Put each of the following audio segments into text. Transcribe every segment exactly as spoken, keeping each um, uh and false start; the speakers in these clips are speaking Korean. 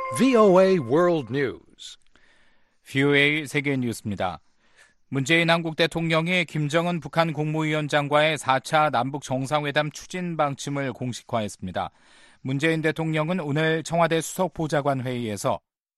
브이오에이 World News. 브이오에이 세계 뉴스입니다. 문재인 한국 대통령이 김정은 북한 국무위원장과의 사 차 남북 정상회담 추진 방침을 공식화했습니다. 문재인 대통령은 오늘 청와대 수석보좌관 회의에서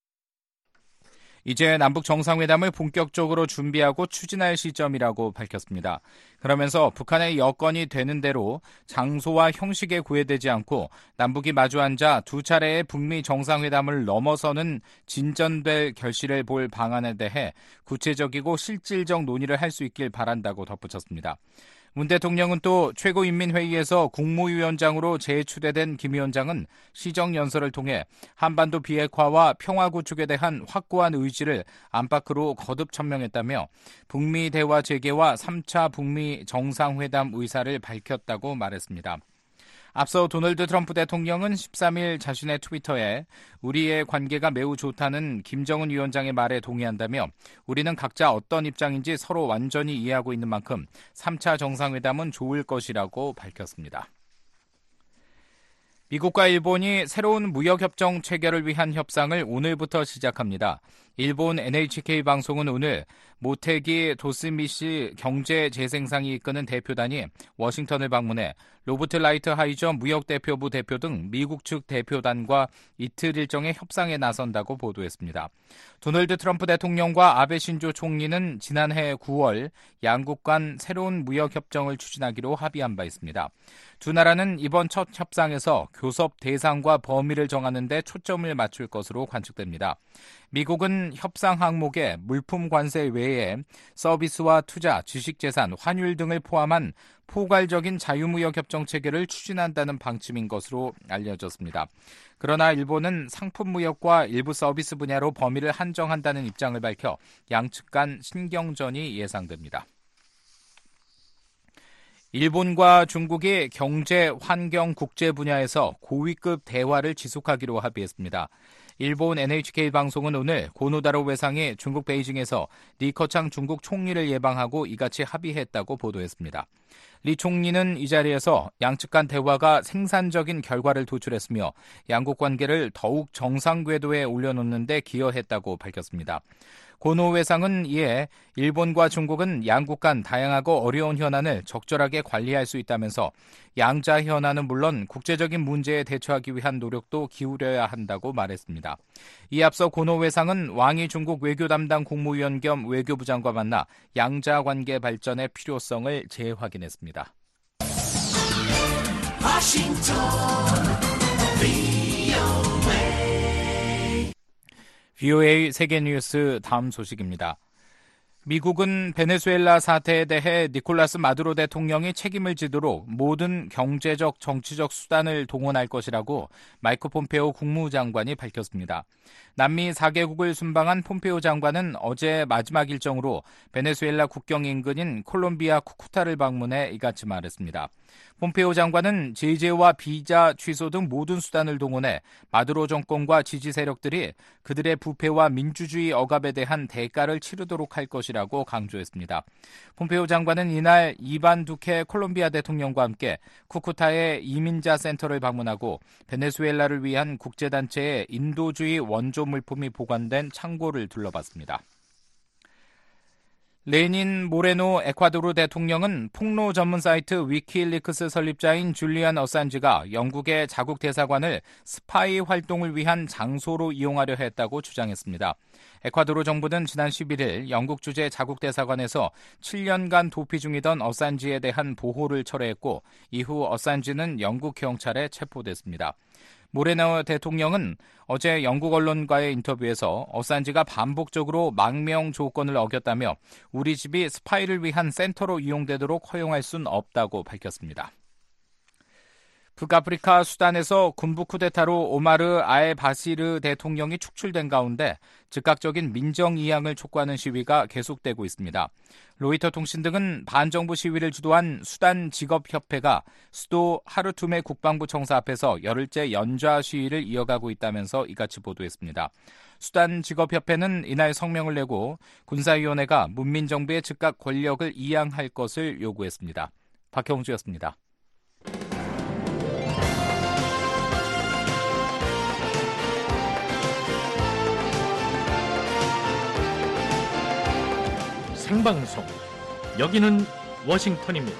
이제 남북 정상회담을 본격적으로 준비하고 추진할 시점이라고 밝혔습니다. 그러면서 북한의 여건이 되는 대로 장소와 형식에 구애되지 않고 남북이 마주 앉아 두 차례의 북미 정상회담을 넘어서는 진전될 결실을 볼 방안에 대해 구체적이고 실질적 논의를 할 수 있길 바란다고 덧붙였습니다. 문 대통령은 또 최고인민회의에서 국무위원장으로 재추대된 김 위원장은 시정연설을 통해 한반도 비핵화와 평화 구축에 대한 확고한 의지를 안팎으로 거듭 천명했다며 북미 대화 재개와 삼 차 북미 정상회담 의사를 밝혔다고 말했습니다. 앞서 도널드 트럼프 대통령은 십삼 일 자신의 트위터에 우리의 관계가 매우 좋다는 김정은 위원장의 말에 동의한다며 우리는 각자 어떤 입장인지 서로 완전히 이해하고 있는 만큼 삼 차 정상회담은 좋을 것이라고 밝혔습니다. 미국과 일본이 새로운 무역협정 체결을 위한 협상을 오늘부터 시작합니다. 일본 엔에이치케이 방송은 오늘 모테기 도스미시 경제재생상이 이끄는 대표단이 워싱턴을 방문해 로버트 라이트 하이저 무역대표부 대표 등 미국 측 대표단과 이틀 일정의 협상에 나선다고 보도했습니다. 도널드 트럼프 대통령과 아베 신조 총리는 지난해 구월 양국 간 새로운 무역협정을 추진하기로 합의한 바 있습니다. 두 나라는 이번 첫 협상에서 교섭 대상과 범위를 정하는 데 초점을 맞출 것으로 관측됩니다. 미국은 협상 항목에 물품 관세 외에 서비스와 투자, 지식재산, 환율 등을 포함한 포괄적인 자유무역 협정 체계를 추진한다는 방침인 것으로 알려졌습니다. 그러나 일본은 상품 무역과 일부 서비스 분야로 범위를 한정한다는 입장을 밝혀 양측 간 신경전이 예상됩니다. 일본과 중국이 경제, 환경, 국제 분야에서 고위급 대화를 지속하기로 합의했습니다. 일본 엔에이치케이 방송은 오늘 고노다로 외상이 중국 베이징에서 리커창 중국 총리를 예방하고 이같이 합의했다고 보도했습니다. 리 총리는 이 자리에서 양측 간 대화가 생산적인 결과를 도출했으며 양국 관계를 더욱 정상 궤도에 올려놓는 데 기여했다고 밝혔습니다. 고노 외상은 이에 일본과 중국은 양국 간 다양하고 어려운 현안을 적절하게 관리할 수 있다면서 양자 현안은 물론 국제적인 문제에 대처하기 위한 노력도 기울여야 한다고 말했습니다. 이에 앞서 고노 외상은 왕이 중국 외교 담당 국무위원 겸 외교부 장과 만나 양자 관계 발전의 필요성을 재확인했습니다. 워싱턴 브이오에이 세계뉴스 다음 소식입니다. 미국은 베네수엘라 사태에 대해 니콜라스 마두로 대통령이 책임을 지도록 모든 경제적, 정치적 수단을 동원할 것이라고 마이크 폼페오 국무장관이 밝혔습니다. 남미 사 개국을 순방한 폼페오 장관은 어제 마지막 일정으로 베네수엘라 국경 인근인 콜롬비아 쿠쿠타를 방문해 이같이 말했습니다. 폼페오 장관은 제재와 비자 취소 등 모든 수단을 동원해 마두로 정권과 지지 세력들이 그들의 부패와 민주주의 억압에 대한 대가를 치르도록 할 것이라고 강조했습니다. 폼페오 장관은 이날 이반 두케 콜롬비아 대통령과 함께 쿠쿠타의 이민자 센터를 방문하고 베네수엘라를 위한 국제단체의 인도주의 원조 물품이 보관된 창고를 둘러봤습니다. 레닌 모레노 에콰도르 대통령은 폭로 전문 사이트 위키리크스 설립자인 줄리안 어산지가 영국의 자국 대사관을 스파이 활동을 위한 장소로 이용하려 했다고 주장했습니다. 에콰도르 정부는 지난 십일 일 영국 주재 자국 대사관에서 칠 년간 도피 중이던 어산지에 대한 보호를 철회했고 이후 어산지는 영국 경찰에 체포됐습니다. 모레노 대통령은 어제 영국 언론과의 인터뷰에서 어산지가 반복적으로 망명 조건을 어겼다며 우리 집이 스파이를 위한 센터로 이용되도록 허용할 수는 없다고 밝혔습니다. 북아프리카 수단에서 군부 쿠데타로 오마르 알 바시르 대통령이 축출된 가운데 즉각적인 민정 이양을 촉구하는 시위가 계속되고 있습니다. 로이터 통신 등은 반정부 시위를 주도한 수단 직업협회가 수도 하르툼의 국방부 청사 앞에서 열흘째 연좌 시위를 이어가고 있다면서 이같이 보도했습니다. 수단 직업협회는 이날 성명을 내고 군사위원회가 문민정부의 즉각 권력을 이양할 것을 요구했습니다. 박형주였습니다. 생방송, 여기는 워싱턴입니다.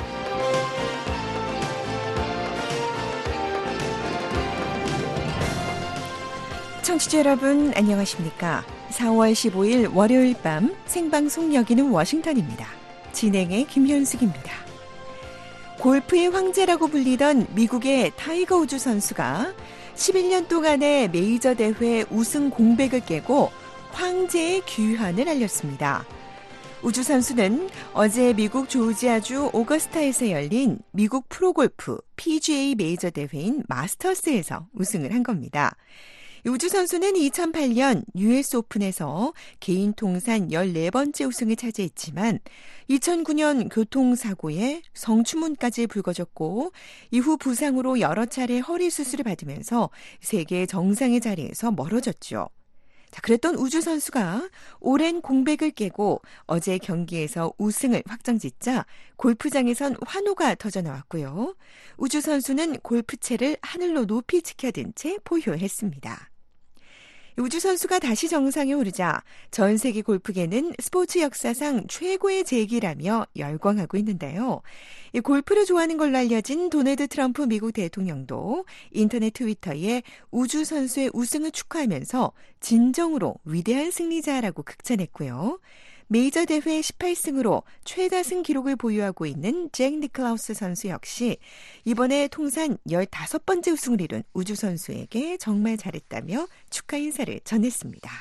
청취자 여러분 안녕하십니까? 사월 십오일 월요일 밤 생방송 여기는 워싱턴입니다. 진행의 김현숙입니다. 골프의 황제라고 불리던 미국의 타이거 우즈 선수가 십일 년 동안의 메이저 대회 우승 공백을 깨고 황제의 귀환을 알렸습니다. 우즈 선수는 어제 미국 조지아주 오거스타에서 열린 미국 프로골프 피지에이 메이저 대회인 마스터스에서 우승을 한 겁니다. 우즈 선수는 이천팔년 유에스 오픈에서 개인 통산 열네 번째 우승을 차지했지만 이천구년 교통사고에 성추문까지 불거졌고 이후 부상으로 여러 차례 허리 수술을 받으면서 세계 정상의 자리에서 멀어졌죠. 자, 그랬던 우즈 선수가 오랜 공백을 깨고 어제 경기에서 우승을 확정짓자 골프장에선 환호가 터져나왔고요. 우즈 선수는 골프채를 하늘로 높이 치켜든 채 포효했습니다. 우즈 선수가 다시 정상에 오르자 전 세계 골프계는 스포츠 역사상 최고의 재기라며 열광하고 있는데요. 이 골프를 좋아하는 걸로 알려진 도널드 트럼프 미국 대통령도 인터넷 트위터에 우즈 선수의 우승을 축하하면서 진정으로 위대한 승리자라고 극찬했고요. 메이저 대회 십팔 승으로 최다승 기록을 보유하고 있는 잭 니클라우스 선수 역시 이번에 통산 열다섯 번째 우승을 이룬 우즈 선수에게 정말 잘했다며 축하 인사를 전했습니다.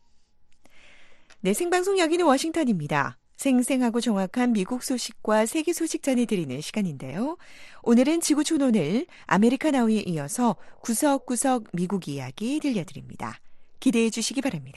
네, 생방송 여기는 워싱턴입니다. 생생하고 정확한 미국 소식과 세계 소식 전해드리는 시간인데요. 오늘은 지구촌 오늘 아메리카 나우에 이어서 구석구석 미국 이야기 들려드립니다. 기대해 주시기 바랍니다.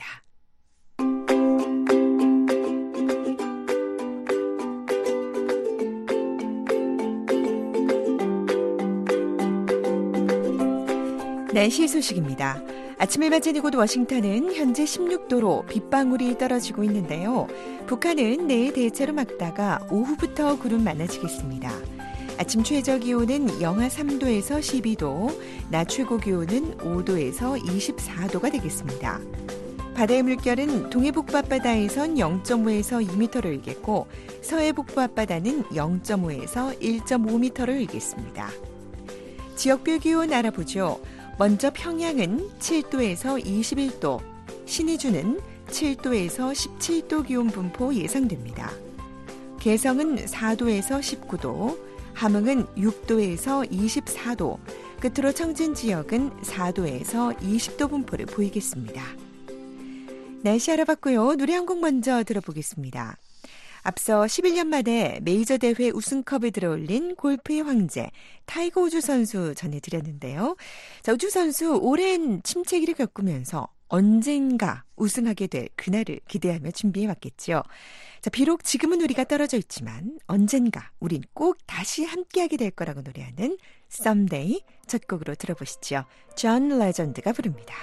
날씨 소식입니다. 아침을 맞은 이곳 워싱턴은 현재 십육 도로 빗방울이 떨어지고 있는데요. 북한은 내일 대체로 맑다가 오후부터 구름 많아지겠습니다. 아침 최저 기온은 영하 삼 도에서 십이 도, 낮 최고 기온은 오 도에서 이십사 도가 되겠습니다. 바다의 물결은 동해북부 앞바다에선 영 점 오에서 이 미터를 일겠고 서해북부 앞바다는 영 점 오에서 일 점 오 미터를 일겠습니다. 지역별 기온 알아보죠. 먼저 평양은 칠 도에서 이십일 도, 신의주는 칠 도에서 십칠 도 기온 분포 예상됩니다. 개성은 사 도에서 십구 도, 함흥은 육 도에서 이십사 도, 끝으로 청진 지역은 사 도에서 이십 도 분포를 보이겠습니다. 날씨 알아봤고요. 노래 한 곡 먼저 들어보겠습니다. 앞서 십일 년 만에 메이저 대회 우승컵을 들어올린 골프의 황제 타이거 우즈 선수 전해드렸는데요. 자, 우즈 선수 오랜 침체기를 겪으면서 언젠가 우승하게 될 그날을 기대하며 준비해왔겠죠. 자, 비록 지금은 우리가 떨어져 있지만 언젠가 우린 꼭 다시 함께하게 될 거라고 노래하는 Someday 첫 곡으로 들어보시죠. 존 레전드가 부릅니다.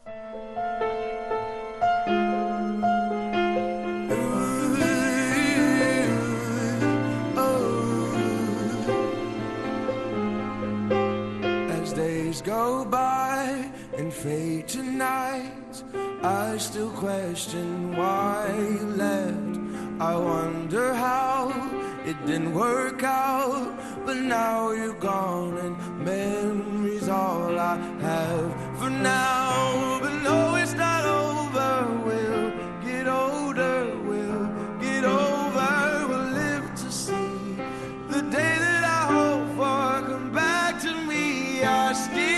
Go by and fade tonight. I still question why you left. I wonder how it didn't work out. But now you're gone and memories all I have for now. But no, it's not over. We'll get older. We'll get over. We'll live to see the day that I hope for come back to me. I still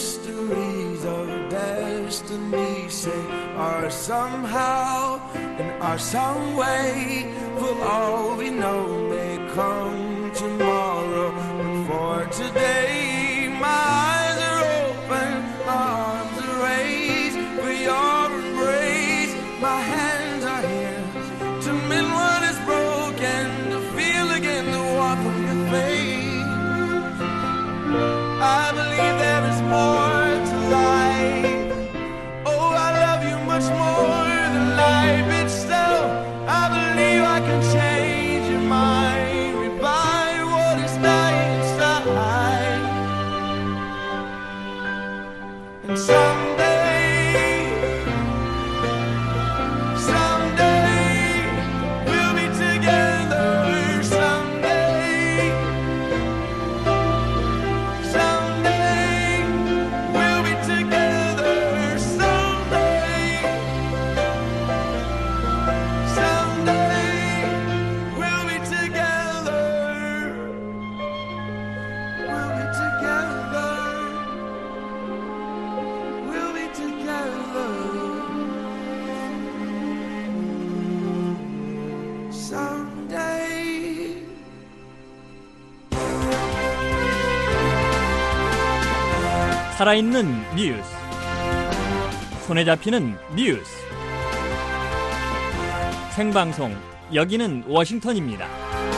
mysteries of destiny say are somehow an are some way. For all we know may come tomorrow. But for today, my eyes are open, my arms are raised for your embrace. My hands are here to mend what is broken, to feel again the warmth of your face. I believe there is more to life. Oh, I love you much more than life itself. I believe I can change your mind, revive what is dying inside. And someday, someday, we'll be together. Someday, someday, we'll be together. Someday, someday, we'll be together. We'll be together. We'll be together. Someday. 살아있는 뉴스, 손에 잡히는 뉴스, 생방송, 여기는 워싱턴입니다.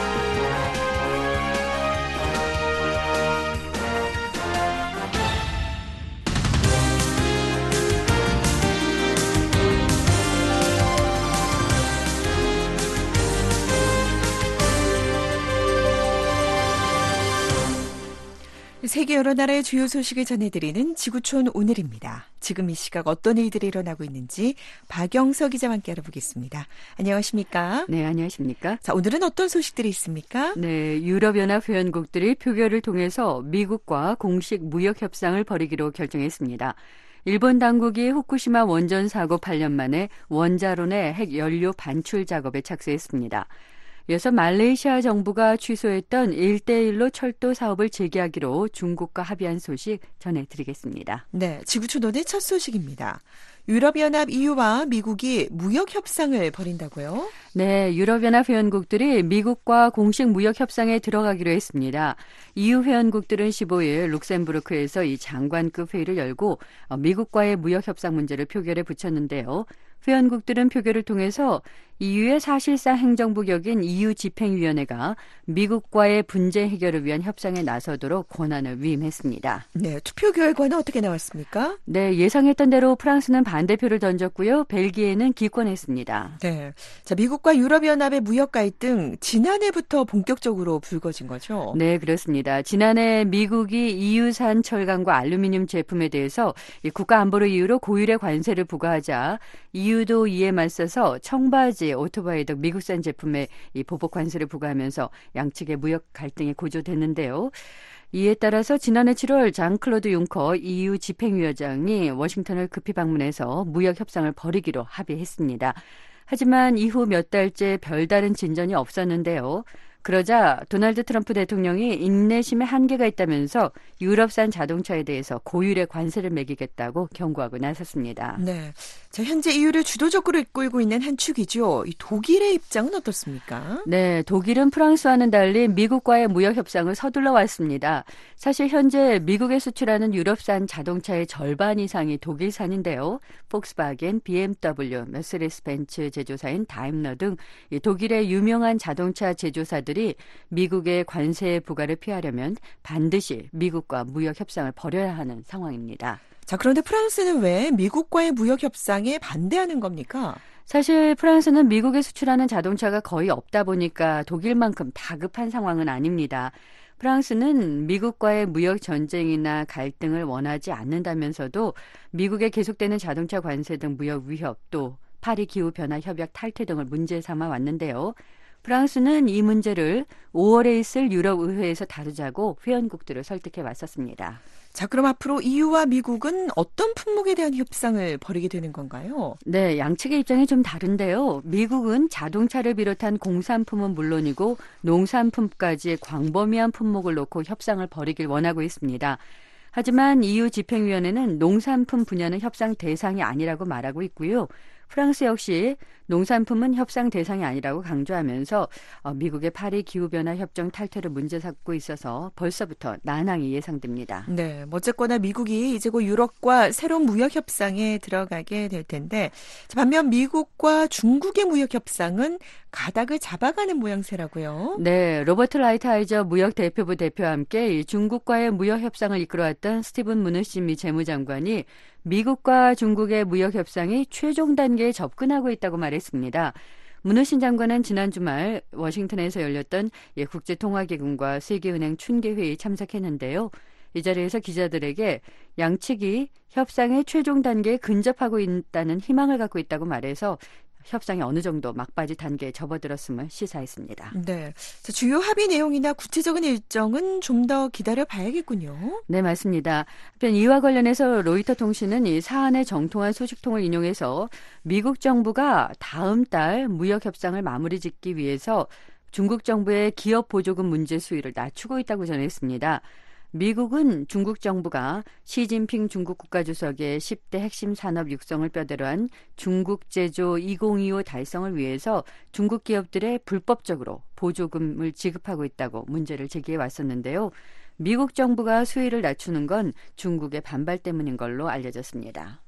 세계 여러 나라의 주요 소식을 전해드리는 지구촌 오늘입니다. 지금 이 시각 어떤 일들이 일어나고 있는지 박영서 기자와 함께 알아보겠습니다. 안녕하십니까? 네, 안녕하십니까? 자, 오늘은 어떤 소식들이 있습니까? 네, 유럽연합 회원국들이 표결을 통해서 미국과 공식 무역 협상을 벌이기로 결정했습니다. 일본 당국이 후쿠시마 원전 사고 팔 년 만에 원자론의 핵 연료 반출 작업에 착수했습니다. 이어서 말레이시아 정부가 취소했던 일대일로 철도 사업을 재개하기로 중국과 합의한 소식 전해드리겠습니다. 네, 지구촌 오늘 첫 소식입니다. 유럽연합 이유와 미국이 무역 협상을 벌인다고요? 네, 유럽연합 회원국들이 미국과 공식 무역 협상에 들어가기로 했습니다. 이유 회원국들은 십오 일 룩셈부르크에서 이 장관급 회의를 열고 미국과의 무역 협상 문제를 표결에 붙였는데요. 회원국들은 표결을 통해서 이유의 사실상 행정부 격인 이유 집행위원회가 미국과의 분쟁 해결을 위한 협상에 나서도록 권한을 위임했습니다. 네, 투표 결과는 어떻게 나왔습니까? 네, 예상했던 대로 프랑스는 반대표를 던졌고요. 벨기에는 기권했습니다. 네, 자, 미국과 유럽연합의 무역 갈등 지난해부터 본격적으로 불거진 거죠? 네, 그렇습니다. 지난해 미국이 이유산 철강과 알루미늄 제품에 대해서 국가 안보를 이유로 고율의 관세를 부과하자 이유도 이에 맞서서 청바지, 오토바이 등 미국산 제품에 이 보복 관세를 부과하면서 양측의 무역 갈등이 고조됐는데요. 이에 따라서 지난해 칠월 장클로드 융커 이유 집행위원장이 워싱턴을 급히 방문해서 무역 협상을 벌이기로 합의했습니다. 하지만 이후 몇 달째 별다른 진전이 없었는데요. 그러자 도널드 트럼프 대통령이 인내심에 한계가 있다면서 유럽산 자동차에 대해서 고율의 관세를 매기겠다고 경고하고 나섰습니다. 네, 자, 현재 이유를 주도적으로 이끌고 있는 한 축이죠. 이 독일의 입장은 어떻습니까? 네, 독일은 프랑스와는 달리 미국과의 무역 협상을 서둘러 왔습니다. 사실 현재 미국에 수출하는 유럽산 자동차의 절반 이상이 독일산인데요. 폭스바겐, 비엠더블유, 메르세데스 벤츠 제조사인 다임러 등 독일의 유명한 자동차 제조사들 들이 미국의 관세 부과를 피하려면 반드시 미국과 무역 협상을 벌여야 하는 상황입니다. 자, 그런데 프랑스는 왜 미국과의 무역 협상에 반대하는 겁니까? 사실 프랑스는 미국에 수출하는 자동차가 거의 없다 보니까 독일만큼 다급한 상황은 아닙니다. 프랑스는 미국과의 무역 전쟁이나 갈등을 원하지 않는다면서도 미국에 계속되는 자동차 관세 등 무역 위협, 또 파리 기후변화 협약 탈퇴 등을 문제 삼아 왔는데요. 프랑스는 이 문제를 오월에 있을 유럽의회에서 다루자고 회원국들을 설득해 왔었습니다. 자, 그럼 앞으로 이유와 미국은 어떤 품목에 대한 협상을 벌이게 되는 건가요? 네, 양측의 입장이 좀 다른데요. 미국은 자동차를 비롯한 공산품은 물론이고 농산품까지 광범위한 품목을 놓고 협상을 벌이길 원하고 있습니다. 하지만 이유 집행위원회는 농산품 분야는 협상 대상이 아니라고 말하고 있고요. 프랑스 역시 농산품은 협상 대상이 아니라고 강조하면서 미국의 파리 기후변화 협정 탈퇴를 문제 삼고 있어서 벌써부터 난항이 예상됩니다. 네, 어쨌거나 미국이 이제 곧 유럽과 새로운 무역 협상에 들어가게 될 텐데 반면 미국과 중국의 무역 협상은 가닥을 잡아가는 모양새라고요. 네, 로버트 라이트하이저 무역 대표부 대표와 함께 중국과의 무역 협상을 이끌어왔던 스티븐 무누신 미 재무장관이 미국과 중국의 무역 협상이 최종 단계에 접근하고 있다고 말했습니다. 문우신 장관은 지난 주말 워싱턴에서 열렸던 국제통화기금과 세계은행 춘계회의에 참석했는데요. 이 자리에서 기자들에게 양측이 협상의 최종 단계에 근접하고 있다는 희망을 갖고 있다고 말해서 협상이 어느 정도 막바지 단계에 접어들었음을 시사했습니다. 네, 자, 주요 합의 내용이나 구체적인 일정은 좀 더 기다려 봐야겠군요. 네, 맞습니다. 한편 이와 관련해서 로이터 통신은 이 사안의 정통한 소식통을 인용해서 미국 정부가 다음 달 무역 협상을 마무리 짓기 위해서 중국 정부의 기업 보조금 문제 수위를 낮추고 있다고 전했습니다. 미국은 중국 정부가 시진핑 중국 국가주석의 십 대 핵심 산업 육성을 뼈대로 한 중국 제조 이천이십오 달성을 위해서 중국 기업들의 불법적으로 보조금을 지급하고 있다고 문제를 제기해 왔었는데요. 미국 정부가 수위를 낮추는 건 중국의 반발 때문인 걸로 알려졌습니다.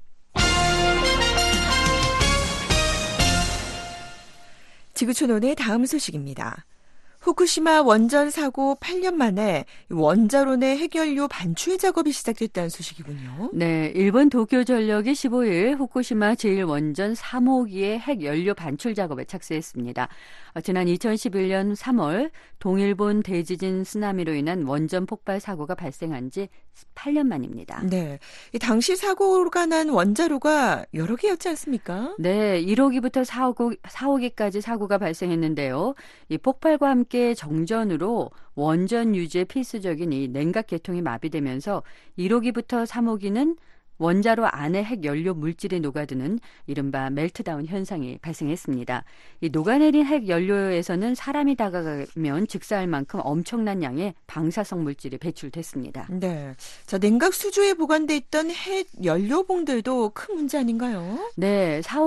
지구촌온의 다음 소식입니다. 후쿠시마 원전 사고 팔 년 만에 원자로 내 핵연료 반출 작업이 시작됐다는 소식이군요. 네, 일본 도쿄전력이 십오일 후쿠시마 제일 원전 삼 호기의 핵연료 반출 작업에 착수했습니다. 지난 이천십일년 삼월 동일본 대지진 쓰나미로 인한 원전 폭발 사고가 발생한 지 팔 년 만입니다. 네, 이 당시 사고가 난 원자로가 여러 개였지 않습니까? 네, 일 호기부터 사 호기, 사 호기까지 사고가 발생했는데요. 이 폭발과 함께 정전으로 원전 유지에 필수적인 이 냉각 계통이 마비되면서 일 호기부터 삼 호기는 원자로 안에 핵연료 물질이 녹아드는 이른바 멜트다운 현상이 발생했습니다. 이 녹아내린 핵연료에서는 사람이 다가가면 즉사할 만큼 엄청난 양의 방사성 물질이 배출됐습니다. 네, 자 냉각 수조에 보관돼 있던 핵연료봉들도 큰 문제 아닌가요? 네, 사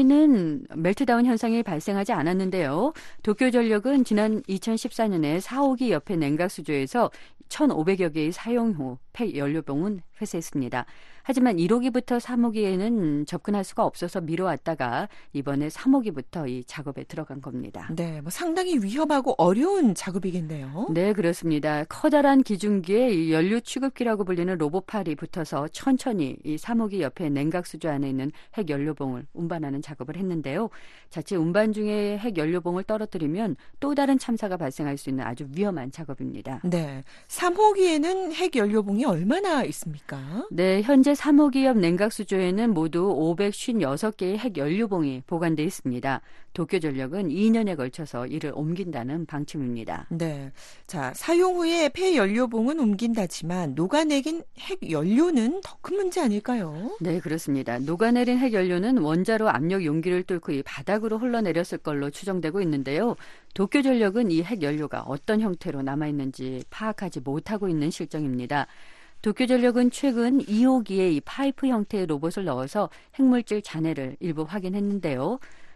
호기는 멜트다운 현상이 발생하지 않았는데요. 도쿄전력은 지난 이천십사년에 사 호기 옆에 냉각 수조에서 천오백여 개의 사용 후 폐연료봉은 회수했습니다. 하지만 일 호기부터 삼 호기에는 접근할 수가 없어서 미뤄왔다가 이번에 삼 호기부터 이 작업에 들어간 겁니다. 네, 뭐 상당히 위험하고 어려운 작업이겠네요. 네, 그렇습니다. 커다란 기중기에 이 연료 취급기라고 불리는 로봇팔이 붙어서 천천히 이 삼 호기 옆에 냉각 수조 안에 있는 핵연료봉을 운반하는 작업을 했는데요. 자칫 운반 중에 핵연료봉을 떨어뜨리면 또 다른 참사가 발생할 수 있는 아주 위험한 작업입니다. 네, 삼 호기에는 핵연료봉이 얼마나 있습니까? 네, 현재 삼 호기 옆 냉각 수조에는 모두 오백오십육 개의 핵연료봉이 보관돼 있습니다. 도쿄전력은 이 년에 걸쳐서 이를 옮긴다는 방침입니다. 네, 자 사용 후에 폐연료봉은 옮긴다지만 녹아내긴 핵연료는 더 큰 문제 아닐까요? 네, 그렇습니다. 녹아내린 핵연료는 원자로 압력 용기를 뚫고 이 바닥으로 흘러내렸을 걸로 추정되고 있는데요. 도쿄전력은 이 핵연료가 어떤 형태로 남아있는지 파악하지 못하고 있는 실정입니다. 도쿄전력은 최근 이 호기에 이 파이프 형태의 로봇을 넣어서 핵물질 잔해를 일부 확인했는데요.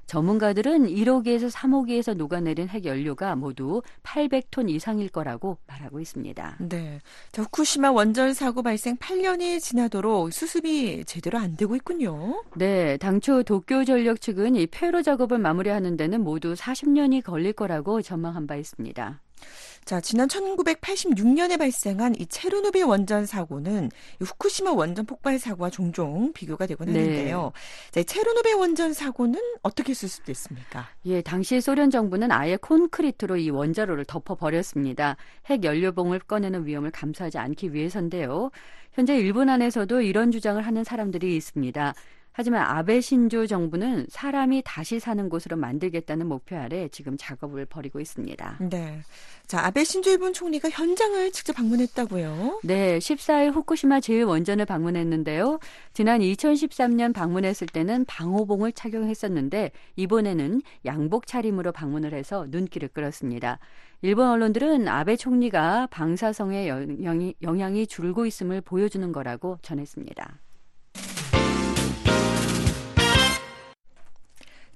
전문가들은 일 호기에서 삼 호기에서 녹아내린 핵연료가 모두 팔백 톤 이상일 거라고 말하고 있습니다. 네, 자, 후쿠시마 원전 사고 발생 팔 년이 지나도록 수습이 제대로 안 되고 있군요. 네, 당초 도쿄전력 측은 이 폐로 작업을 마무리하는 데는 모두 사십 년이 걸릴 거라고 전망한 바 있습니다. 자, 지난 천구백팔십육년에 발생한 이 체르노빌 원전 사고는 후쿠시마 원전 폭발 사고와 종종 비교가 되곤 네. 하는데요. 자, 이 체르노빌 원전 사고는 어떻게 수습됐습니까? 예, 당시 소련 정부는 아예 콘크리트로 이 원자로를 덮어버렸습니다. 핵연료봉을 꺼내는 위험을 감수하지 않기 위해서인데요. 현재 일본 안에서도 이런 주장을 하는 사람들이 있습니다. 하지만 아베 신조 정부는 사람이 다시 사는 곳으로 만들겠다는 목표 아래 지금 작업을 벌이고 있습니다. 네, 자 아베 신조 일본 총리가 현장을 직접 방문했다고요? 네, 십사일 후쿠시마 제일 원전을 방문했는데요. 지난 이천십삼년 방문했을 때는 방호봉을 착용했었는데 이번에는 양복 차림으로 방문을 해서 눈길을 끌었습니다. 일본 언론들은 아베 총리가 방사성의 영향이, 영향이 줄고 있음을 보여주는 거라고 전했습니다.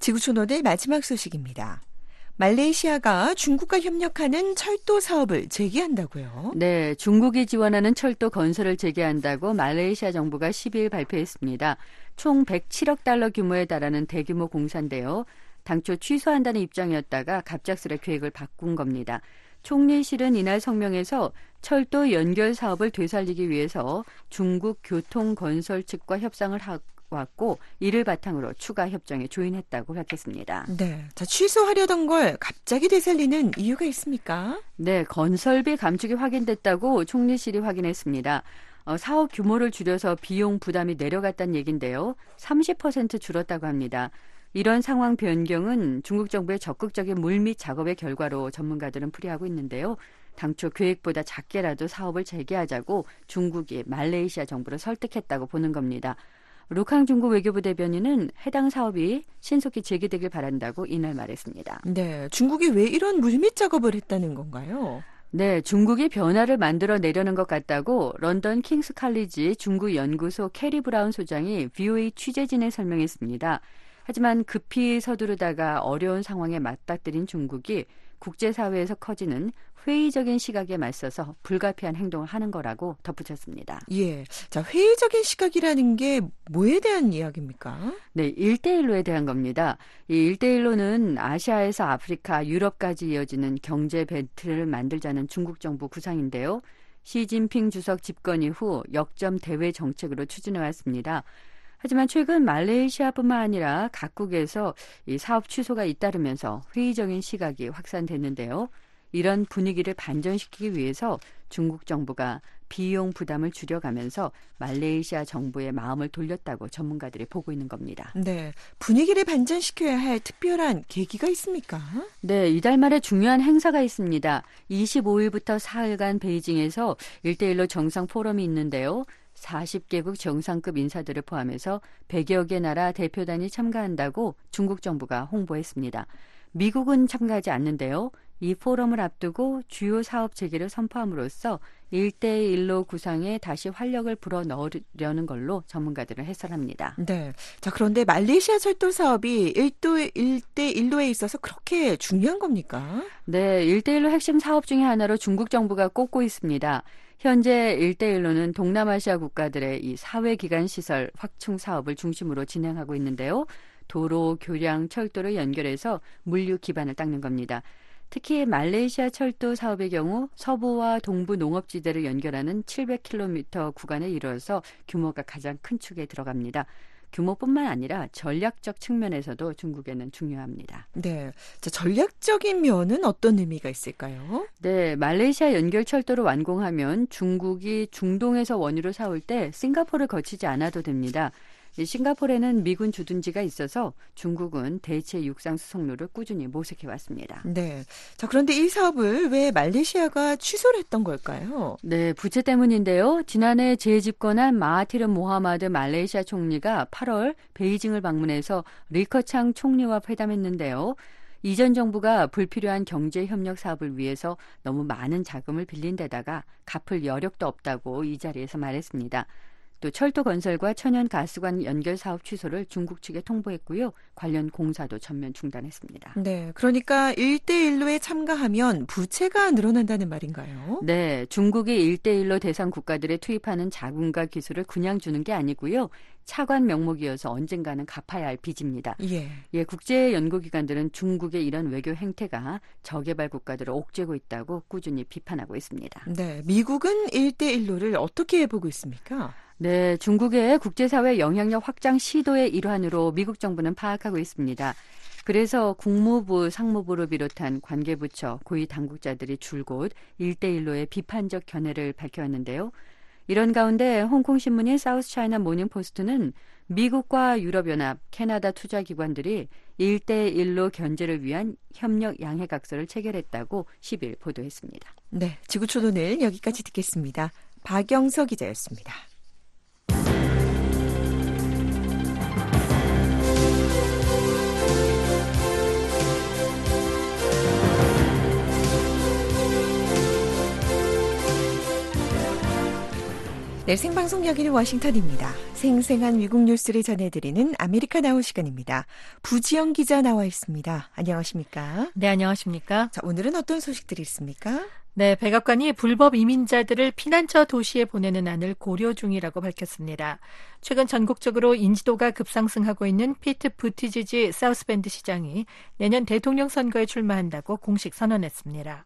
지구촌오늘 마지막 소식입니다. 말레이시아가 중국과 협력하는 철도 사업을 재개한다고요? 네, 중국이 지원하는 철도 건설을 재개한다고 말레이시아 정부가 십이 일 발표했습니다. 총 백칠억 달러 규모에 달하는 대규모 공사인데요. 당초 취소한다는 입장이었다가 갑작스레 계획을 바꾼 겁니다. 총리실은 이날 성명에서 철도 연결 사업을 되살리기 위해서 중국 교통건설 측과 협상을 하고 왔고 이를 바탕으로 추가 협정에 조인했다고 밝혔습니다. 네, 자 취소하려던 걸 갑자기 되살리는 이유가 있습니까? 네, 건설비 감축이 확인됐다고 총리실이 확인했습니다. 어, 사업 규모를 줄여서 비용 부담이 내려갔다는 얘긴데요. 삼십 퍼센트 줄었다고 합니다. 이런 상황 변경은 중국 정부의 적극적인 물밑 작업의 결과로 전문가들은 풀이하고 있는데요. 당초 계획보다 작게라도 사업을 재개하자고 중국이 말레이시아 정부를 설득했다고 보는 겁니다. 루캉 중국 외교부 대변인은 해당 사업이 신속히 재개되길 바란다고 이날 말했습니다. 네, 중국이 왜 이런 물밑 작업을 했다는 건가요? 네, 중국이 변화를 만들어내려는 것 같다고 런던 킹스 칼리지 중국 연구소 캐리 브라운 소장이 브이오에이 취재진에 설명했습니다. 하지만 급히 서두르다가 어려운 상황에 맞닥뜨린 중국이 국제사회에서 커지는 회의적인 시각에 맞서서 불가피한 행동을 하는 거라고 덧붙였습니다. 예, 자 회의적인 시각이라는 게 뭐에 대한 이야기입니까? 네, 일대일로에 대한 겁니다. 이 일대일로는 아시아에서 아프리카, 유럽까지 이어지는 경제 벨트를 만들자는 중국 정부 구상인데요. 시진핑 주석 집권 이후 역점 대외 정책으로 추진해왔습니다. 하지만 최근 말레이시아뿐만 아니라 각국에서 이 사업 취소가 잇따르면서 회의적인 시각이 확산됐는데요. 이런 분위기를 반전시키기 위해서 중국 정부가 비용 부담을 줄여가면서 말레이시아 정부의 마음을 돌렸다고 전문가들이 보고 있는 겁니다. 네, 분위기를 반전시켜야 할 특별한 계기가 있습니까? 네, 이달 말에 중요한 행사가 있습니다. 이십오 일부터 사흘간 베이징에서 일대일로 정상 포럼이 있는데요. 사십 개국 정상급 인사들을 포함해서 백여 개 나라 대표단이 참가한다고 중국 정부가 홍보했습니다. 미국은 참가하지 않는데요. 이 포럼을 앞두고 주요 사업 재개를 선포함으로써 일대일로 구상에 다시 활력을 불어넣으려는 걸로 전문가들은 해설합니다. 네. 자, 그런데 말레이시아 철도 사업이 일대일로에 있어서 그렇게 중요한 겁니까? 네, 일대일로 핵심 사업 중에 하나로 중국 정부가 꼽고 있습니다. 현재 일대일로는 동남아시아 국가들의 이 사회기관 시설 확충 사업을 중심으로 진행하고 있는데요. 도로, 교량, 철도를 연결해서 물류 기반을 닦는 겁니다. 특히 말레이시아 철도 사업의 경우 서부와 동부 농업지대를 연결하는 칠백 킬로미터 구간에 이르러서 규모가 가장 큰 축에 들어갑니다. 규모뿐만 아니라 전략적 측면에서도 중국에는 중요합니다. 네, 자, 전략적인 면은 어떤 의미가 있을까요? 네, 말레이시아 연결 철도를 완공하면 중국이 중동에서 원유를 사올 때 싱가포르를 거치지 않아도 됩니다. 싱가포르에는 미군 주둔지가 있어서 중국은 대체 육상 수송로를 꾸준히 모색해왔습니다. 네. 자, 그런데 이 사업을 왜 말레이시아가 취소를 했던 걸까요? 네, 부채 때문인데요. 지난해 재집권한 마하티르 모하마드 말레이시아 총리가 팔월 베이징을 방문해서 리커창 총리와 회담했는데요. 이전 정부가 불필요한 경제협력 사업을 위해서 너무 많은 자금을 빌린 데다가 갚을 여력도 없다고 이 자리에서 말했습니다. 또 철도 건설과 천연가스관 연결 사업 취소를 중국 측에 통보했고요. 관련 공사도 전면 중단했습니다. 네, 그러니까 일대일로에 참가하면 부채가 늘어난다는 말인가요? 네, 중국이 일대일로 대상 국가들에 투입하는 자금과 기술을 그냥 주는 게 아니고요. 차관 명목이어서 언젠가는 갚아야 할 빚입니다. 예. 예, 국제 연구기관들은 중국의 이런 외교 행태가 저개발 국가들을 옥죄고 있다고 꾸준히 비판하고 있습니다. 네, 미국은 일대일로를 어떻게 보고 있습니까? 네, 중국의 국제사회 영향력 확장 시도의 일환으로 미국 정부는 파악하고 있습니다. 그래서 국무부, 상무부를 비롯한 관계부처, 고위 당국자들이 줄곧 일대일로의 비판적 견해를 밝혀왔는데요. 이런 가운데 홍콩신문인 사우스차이나 모닝포스트는 미국과 유럽연합, 캐나다 투자기관들이 일대일로 견제를 위한 협력 양해각서를 체결했다고 십 일 보도했습니다. 네, 지구촌오늘 여기까지 듣겠습니다. 박영서 기자였습니다. 네, 생방송 여기는 워싱턴입니다. 생생한 미국 뉴스를 전해드리는 아메리카 나우 시간입니다. 부지영 기자 나와 있습니다. 안녕하십니까? 네, 안녕하십니까? 자, 오늘은 어떤 소식들이 있습니까? 네, 백악관이 불법 이민자들을 피난처 도시에 보내는 안을 고려 중이라고 밝혔습니다. 최근 전국적으로 인지도가 급상승하고 있는 피트 부티지지 사우스밴드 시장이 내년 대통령 선거에 출마한다고 공식 선언했습니다.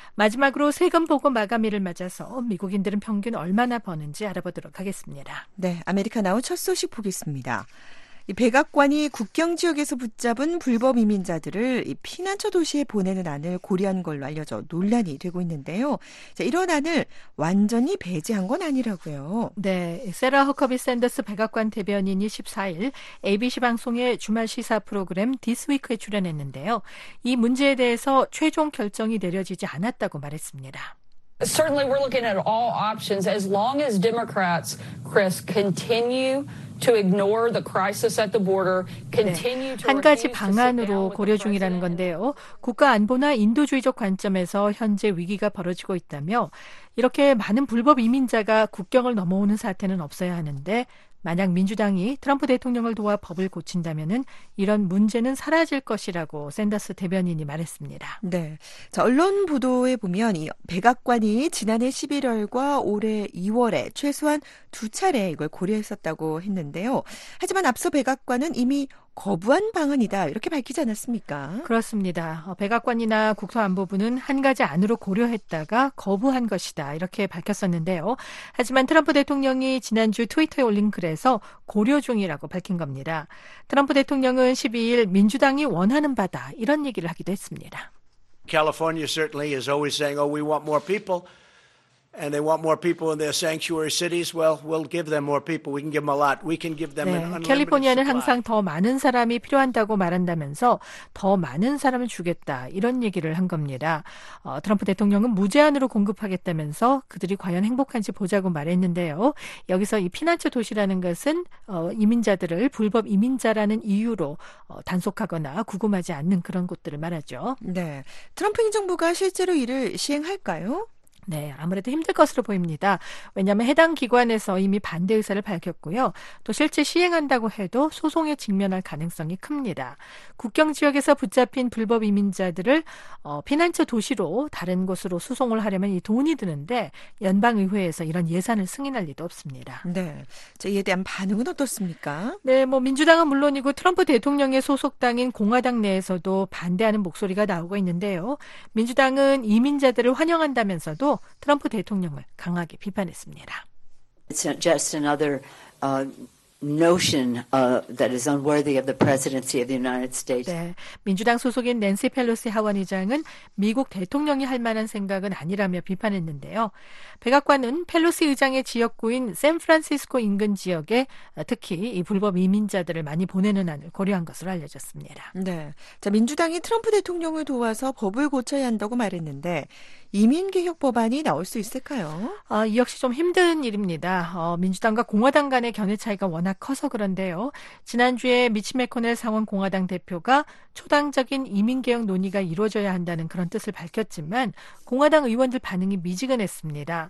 마지막으로 세금 보고 마감일을 맞아서 미국인들은 평균 얼마나 버는지 알아보도록 하겠습니다. 네, 아메리카 나우 첫 소식 보겠습니다. 이 백악관이 국경 지역에서 붙잡은 불법 이민자들을 이 피난처 도시에 보내는 안을 고려한 걸로 알려져 논란이 되고 있는데요. 자, 이런 안을 완전히 배제한 건 아니라고요. 네, 세라 허커비 샌더스 백악관 대변인이 십사일 에이비씨 방송의 주말 시사 프로그램 디스위크에 출연했는데요. 이 문제에 대해서 최종 결정이 내려지지 않았다고 말했습니다. Certainly we're looking at all options as long as Democrats, Chris, continue to ignore the crisis at the border, continue 네, to 한 가지 refuse to sit 방안으로 down with 고려 the 중이라는 president. 건데요. 국가 안보나 인도주의적 관점에서 현재 위기가 벌어지고 있다며 이렇게 많은 불법 이민자가 국경을 넘어오는 사태는 없어야 하는데 만약 민주당이 트럼프 대통령을 도와 법을 고친다면은 이런 문제는 사라질 것이라고 샌더스 대변인이 말했습니다. 네. 자, 언론 보도에 보면 이 백악관이 지난해 십일월과 올해 이월에 최소한 두 차례 이걸 고려했었다고 했는데요. 하지만 앞서 백악관은 이미 거부한 방안이다 이렇게 밝히지 않았습니까? 그렇습니다. 어, 백악관이나 국토안보부는 한 가지 안으로 고려했다가 거부한 것이다 이렇게 밝혔었는데요. 하지만 트럼프 대통령이 지난주 트위터에 올린 글에서 고려 중이라고 밝힌 겁니다. 트럼프 대통령은 십이일 민주당이 원하는 바다 이런 얘기를 하기도 했습니다. California certainly is always saying, oh, we want more people. And they want more people in their sanctuary cities. Well, we'll give them more people. We can give them a lot. We can give them an 네, unlimited 캘리포니아는 supply. 항상 더 많은 사람이 필요한다고 말한다면서 더 많은 사람을 주겠다 이런 얘기를 한 겁니다. 어, 트럼프 대통령은 무제한으로 공급하겠다면서 그들이 과연 행복한지 보자고 말했는데요. 여기서 이 피난처 도시라는 것은 어, 이민자들을 불법 이민자라는 이유로 어, 단속하거나 구금하지 않는 그런 곳들을 말하죠. 네. 트럼프 행정부가 실제로 이를 시행할까요? 네, 아무래도 힘들 것으로 보입니다. 왜냐하면 해당 기관에서 이미 반대 의사를 밝혔고요. 또 실제 시행한다고 해도 소송에 직면할 가능성이 큽니다. 국경 지역에서 붙잡힌 불법 이민자들을 어, 피난처 도시로 다른 곳으로 수송을 하려면 이 돈이 드는데 연방의회에서 이런 예산을 승인할 리도 없습니다. 네. 자, 이에 대한 반응은 어떻습니까? 네, 뭐 민주당은 물론이고 트럼프 대통령의 소속당인 공화당 내에서도 반대하는 목소리가 나오고 있는데요. 민주당은 이민자들을 환영한다면서도 트럼프 대통령을 강하게 비판했습니다. It's just another uh, notion uh, that is unworthy of the presidency of the United States. 네, 민주당 소속인 낸시 펠로시 하원의장은 미국 대통령이 할 만한 생각은 아니라며 비판했는데요. 백악관은 펠로시 의장의 지역구인 샌프란시스코 인근 지역에 특히 이 불법 이민자들을 많이 보내는 안을 고려한 것으로 알려졌습니다. 네. 자, 민주당이 트럼프 대통령을 도와서 법을 고쳐야 한다고 말했는데 이민개혁 법안이 나올 수 있을까요? 아, 이 역시 좀 힘든 일입니다. 어, 민주당과 공화당 간의 견해 차이가 워낙 커서 그런데요. 지난주에 미치 매코넬 상원 공화당 대표가 초당적인 이민개혁 논의가 이루어져야 한다는 그런 뜻을 밝혔지만 공화당 의원들 반응이 미지근했습니다.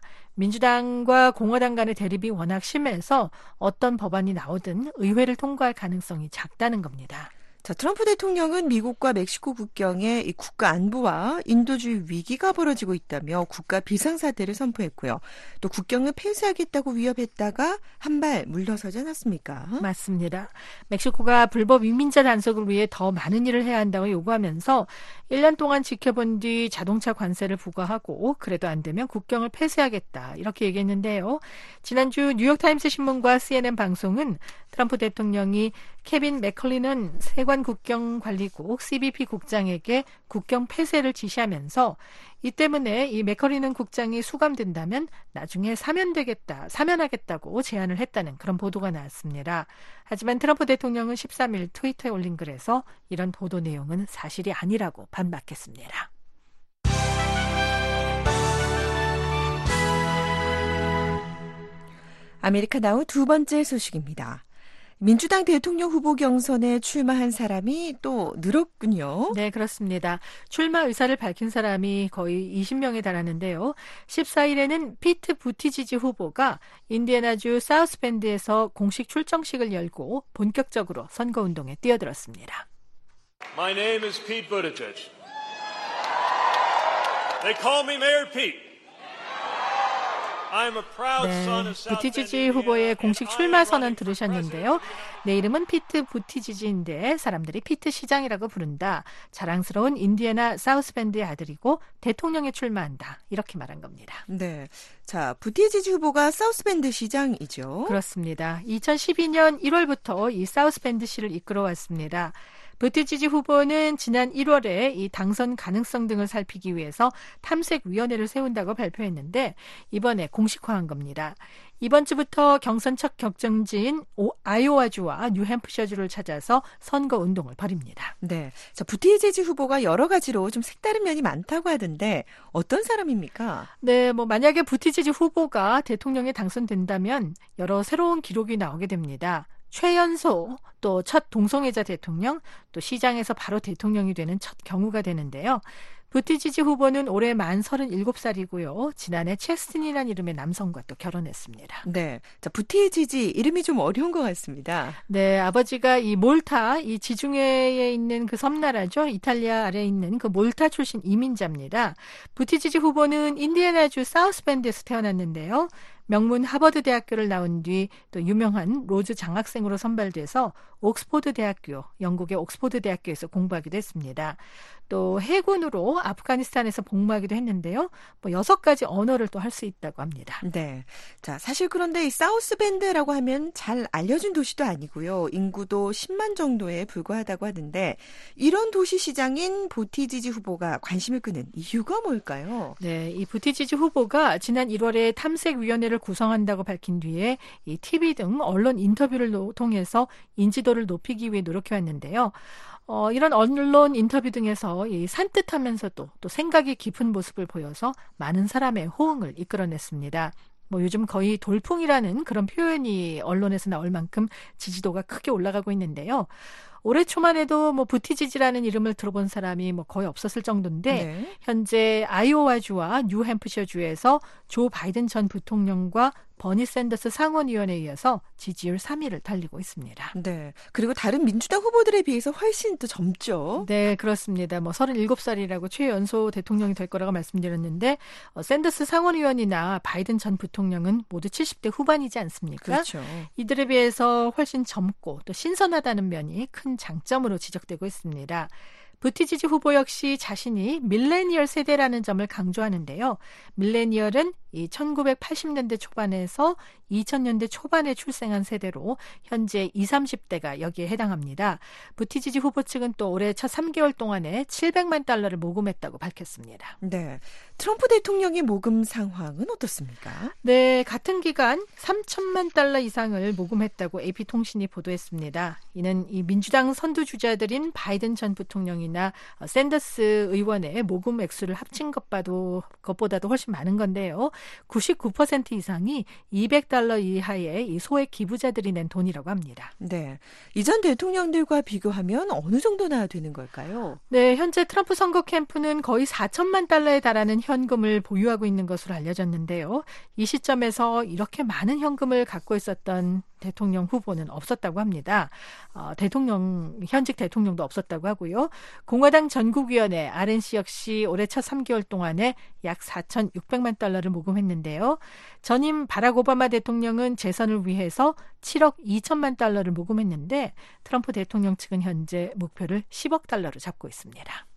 민주당과 공화당 간의 대립이 워낙 심해서 어떤 법안이 나오든 의회를 통과할 가능성이 작다는 겁니다. 자, 트럼프 대통령은 미국과 멕시코 국경에 이 국가 안보와 인도주의 위기가 벌어지고 있다며 국가 비상사태를 선포했고요. 또 국경을 폐쇄하겠다고 위협했다가 한 발 물러서지 않았습니까? 맞습니다. 멕시코가 불법 이민자 단속을 위해 더 많은 일을 해야 한다고 요구하면서 일 년 동안 지켜본 뒤 자동차 관세를 부과하고 그래도 안 되면 국경을 폐쇄하겠다 이렇게 얘기했는데요. 지난주 뉴욕타임스 신문과 씨엔엔 방송은 트럼프 대통령이 케빈 맥컬리는 세관 국경관리국 씨비피 국장에게 국경 폐쇄를 지시하면서 이 때문에 이 맥커리는 국장이 수감된다면 나중에 사면되겠다, 사면하겠다고 제안을 했다는 그런 보도가 나왔습니다. 하지만 트럼프 대통령은 십삼일 트위터에 올린 글에서 이런 보도 내용은 사실이 아니라고 반박했습니다. 아메리카 나우 두 번째 소식입니다. 민주당 대통령 후보 경선에 출마한 사람이 또 늘었군요. 네, 그렇습니다. 출마 의사를 밝힌 사람이 거의 이십 명에 달하는데요. 십사 일에는 피트 부티지지 후보가 인디애나주 사우스밴드에서 공식 출정식을 열고 본격적으로 선거운동에 뛰어들었습니다. My name is Pete Buttigieg. They call me Mayor Pete. 네, 부티지지 후보의 공식 출마 선언 들으셨는데요. 내 이름은 피트 부티지지인데 사람들이 피트 시장이라고 부른다. 자랑스러운 인디애나 사우스밴드의 아들이고 대통령에 출마한다. 이렇게 말한 겁니다. 네, 자 부티지지 후보가 사우스밴드 시장이죠. 그렇습니다. 이천십이 년 일월부터 이 사우스밴드시를 이끌어왔습니다. 부티지지 후보는 지난 일월에 이 당선 가능성 등을 살피기 위해서 탐색위원회를 세운다고 발표했는데 이번에 공식화한 겁니다. 이번 주부터 경선 첫 격정지인 아이오와주와 뉴햄프셔주를 찾아서 선거운동을 벌입니다. 네, 자 부티지지 후보가 여러 가지로 좀 색다른 면이 많다고 하던데 어떤 사람입니까? 네, 뭐 만약에 부티지지 후보가 대통령에 당선된다면 여러 새로운 기록이 나오게 됩니다. 최연소, 또 첫 동성애자 대통령, 또 시장에서 바로 대통령이 되는 첫 경우가 되는데요. 부티지지 후보는 올해 만 서른일곱 살이고요. 지난해 체스틴이라는 이름의 남성과 또 결혼했습니다. 네, 자 부티지지 이름이 좀 어려운 것 같습니다. 네, 아버지가 이 몰타, 이 지중해에 있는 그 섬나라죠. 이탈리아 아래에 있는 그 몰타 출신 이민자입니다. 부티지지 후보는 인디애나주 사우스밴드에서 태어났는데요. 명문 하버드 대학교를 나온 뒤 또 유명한 로즈 장학생으로 선발돼서 옥스포드 대학교, 영국의 옥스포드 대학교에서 공부하기도 했습니다. 또 해군으로 아프가니스탄에서 복무하기도 했는데요. 뭐 여섯 가지 언어를 또 할 수 있다고 합니다. 네, 자 사실 그런데 이 사우스밴드라고 하면 잘 알려진 도시도 아니고요. 인구도 십만 정도에 불과하다고 하는데 이런 도시 시장인 부티지지 후보가 관심을 끄는 이유가 뭘까요? 네, 이 부티지지 후보가 지난 일월에 탐색위원회를 구성한다고 밝힌 뒤에 이 티비 등 언론 인터뷰를 통해서 인지도를 높이기 위해 노력해왔는데요. 어, 이런 언론 인터뷰 등에서 이 산뜻하면서도 또 생각이 깊은 모습을 보여서 많은 사람의 호응을 이끌어냈습니다. 뭐 요즘 거의 돌풍이라는 그런 표현이 언론에서 나올 만큼 지지도가 크게 올라가고 있는데요. 올해 초만 해도 뭐 부티지지라는 이름을 들어본 사람이 뭐 거의 없었을 정도인데 네. 현재 아이오와주와 뉴햄프셔주에서 조 바이든 전 부통령과 버니 샌더스 상원의원에 이어서 지지율 삼 위를 달리고 있습니다. 네. 그리고 다른 민주당 후보들에 비해서 훨씬 또 젊죠. 네, 그렇습니다. 뭐 서른일곱 살이라고 최연소 대통령이 될 거라고 말씀드렸는데 어, 샌더스 상원의원이나 바이든 전 부통령은 모두 칠십 대 후반이지 않습니까? 그렇죠. 이들에 비해서 훨씬 젊고 또 신선하다는 면이 큰 장점으로 지적되고 있습니다. 부티지지 후보 역시 자신이 밀레니얼 세대라는 점을 강조하는데요. 밀레니얼은 이 천구백팔십 년대 초반에서 이천 년대 초반에 출생한 세대로 현재 이십, 삼십 대가 여기에 해당합니다. 부티지지 후보 측은 또 올해 첫 삼 개월 동안에 칠백만 달러를 모금했다고 밝혔습니다. 네, 트럼프 대통령의 모금 상황은 어떻습니까? 네, 같은 기간 삼천만 달러 이상을 모금했다고 에이피통신이 보도했습니다. 이는 이 민주당 선두주자들인 바이든 전 부통령이나 샌더스 의원의 모금 액수를 합친 것봐도, 것보다도 훨씬 많은 건데요. 구십구 퍼센트 이상이 이백 달러 이하의 이 소액 기부자들이 낸 돈이라고 합니다. 네, 이전 대통령들과 비교하면 어느 정도나 되는 걸까요? 네, 현재 트럼프 선거 캠프는 거의 사천만 달러에 달하는 현금을 보유하고 있는 것으로 알려졌는데요. 이 시점에서 이렇게 많은 현금을 갖고 있었던 대통령 후보는 없었다고 합니다. 어, 대통령, 현직 대통령도 없었다고 하고요. 공화당 전국위원회 알엔씨 역시 올해 첫 삼 개월 동안에 약 사천육백만 달러를 모금했는데요. 전임 바락 오바마 대통령은 재선을 위해서 칠억 이천만 달러를 모금했는데 트럼프 대통령 측은 현재 목표를 십억 달러로 잡고 있습니다.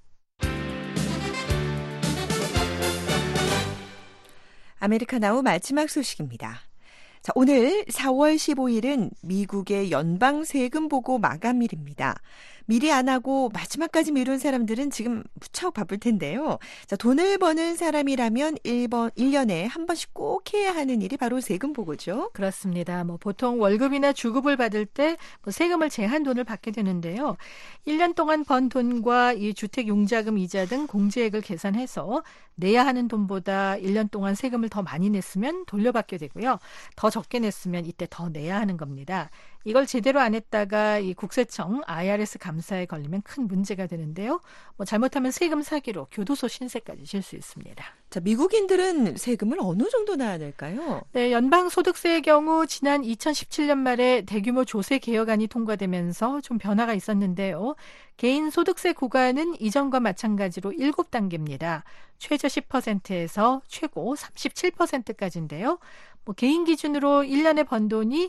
아메리카나우 마지막 소식입니다. 자, 오늘 사월 십오일은 미국의 연방 세금 보고 마감일입니다. 미리 안 하고 마지막까지 미룬 사람들은 지금 무척 바쁠 텐데요. 자, 돈을 버는 사람이라면 일 번, 일 년에 한 번씩 꼭 해야 하는 일이 바로 세금 보고죠. 그렇습니다. 뭐 보통 월급이나 주급을 받을 때 뭐 세금을 제한 돈을 받게 되는데요. 일 년 동안 번 돈과 이 주택 용자금 이자 등 공제액을 계산해서 내야 하는 돈보다 일 년 동안 세금을 더 많이 냈으면 돌려받게 되고요. 더 적게 냈으면 이때 더 내야 하는 겁니다. 이걸 제대로 안 했다가 이 국세청 아이알에스 감사에 걸리면 큰 문제가 되는데요. 뭐 잘못하면 세금 사기로 교도소 신세까지 질 수 있습니다. 자, 미국인들은 세금을 어느 정도 내야 될까요? 네, 연방소득세의 경우 지난 이천십칠 년 말에 대규모 조세 개혁안이 통과되면서 좀 변화가 있었는데요. 개인 소득세 구간은 이전과 마찬가지로 일곱 단계입니다. 최저 십 퍼센트에서 최고 삼십칠 퍼센트까지인데요. 뭐 개인 기준으로 일 년에 번 돈이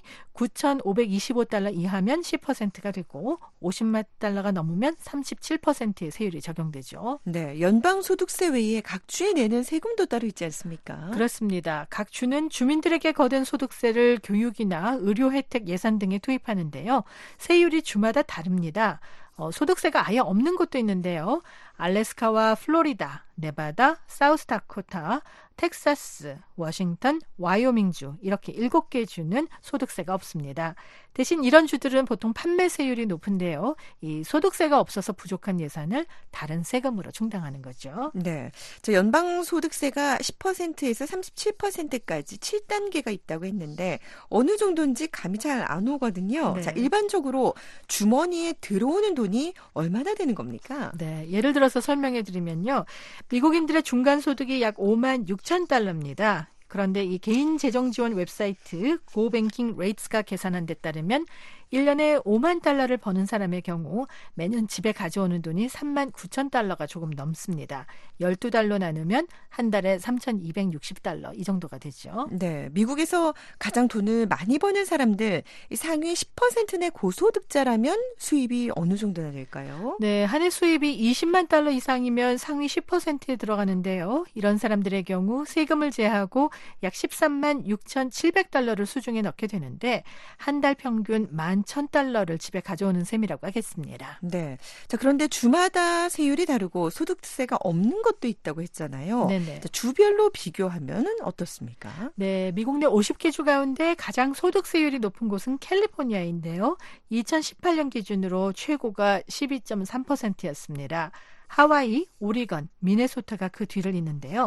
구천오백이십오 달러 이하면 십 퍼센트가 되고 오십만 달러가 넘으면 삼십칠 퍼센트의 세율이 적용되죠. 네, 연방소득세 외에 각 주에 내는 세금도 따로 있지 않습니까? 그렇습니다. 각 주는 주민들에게 거둔 소득세를 교육이나 의료 혜택 예산 등에 투입하는데요. 세율이 주마다 다릅니다. 어, 소득세가 아예 없는 곳도 있는데요. 알래스카와 플로리다, 네바다, 사우스다코타, 텍사스, 워싱턴, 와이오밍주 이렇게 일곱 개 주는 소득세가 없습니다. 대신 이런 주들은 보통 판매세율이 높은데요. 이 소득세가 없어서 부족한 예산을 다른 세금으로 충당하는 거죠. 네, 저 연방소득세가 십 퍼센트에서 삼십칠 퍼센트까지 칠 단계가 있다고 했는데 어느 정도인지 감이 잘 안 오거든요. 네. 자, 일반적으로 주머니에 들어오는 돈이 얼마나 되는 겁니까? 네, 예를 들어서 설명해 드리면요. 미국인들의 중간소득이 약 오만 육천 달러입니다. 그런데 이 개인 재정 지원 웹사이트 고뱅킹 레이트스가 계산한 데 따르면 일 년에 오만 달러를 버는 사람의 경우 매년 집에 가져오는 돈이 삼만 구천 달러가 조금 넘습니다. 열두 달로 나누면 한 달에 삼천이백육십 달러 이 정도가 되죠. 네, 미국에서 가장 돈을 많이 버는 사람들 상위 십 퍼센트 내 고소득자라면 수입이 어느 정도나 될까요? 네, 한 해 수입이 이십만 달러 이상이면 상위 십 퍼센트에 들어가는데요. 이런 사람들의 경우 세금을 제하고 약 십삼만 육천칠백 달러를 수중에 넣게 되는데 한 달 평균 만 천 달러를 집에 가져오는 셈이라고 하겠습니다. 네. 자, 그런데 주마다 세율이 다르고 소득세가 없는 것도 있다고 했잖아요. 네네. 자, 주별로 비교하면 어떻습니까? 네, 미국 내 오십 개 주 가운데 가장 소득세율이 높은 곳은 캘리포니아인데요. 이천십팔 년 기준으로 최고가 십이 점 삼 퍼센트였습니다. 하와이, 오리건, 미네소타가 그 뒤를 잇는데요.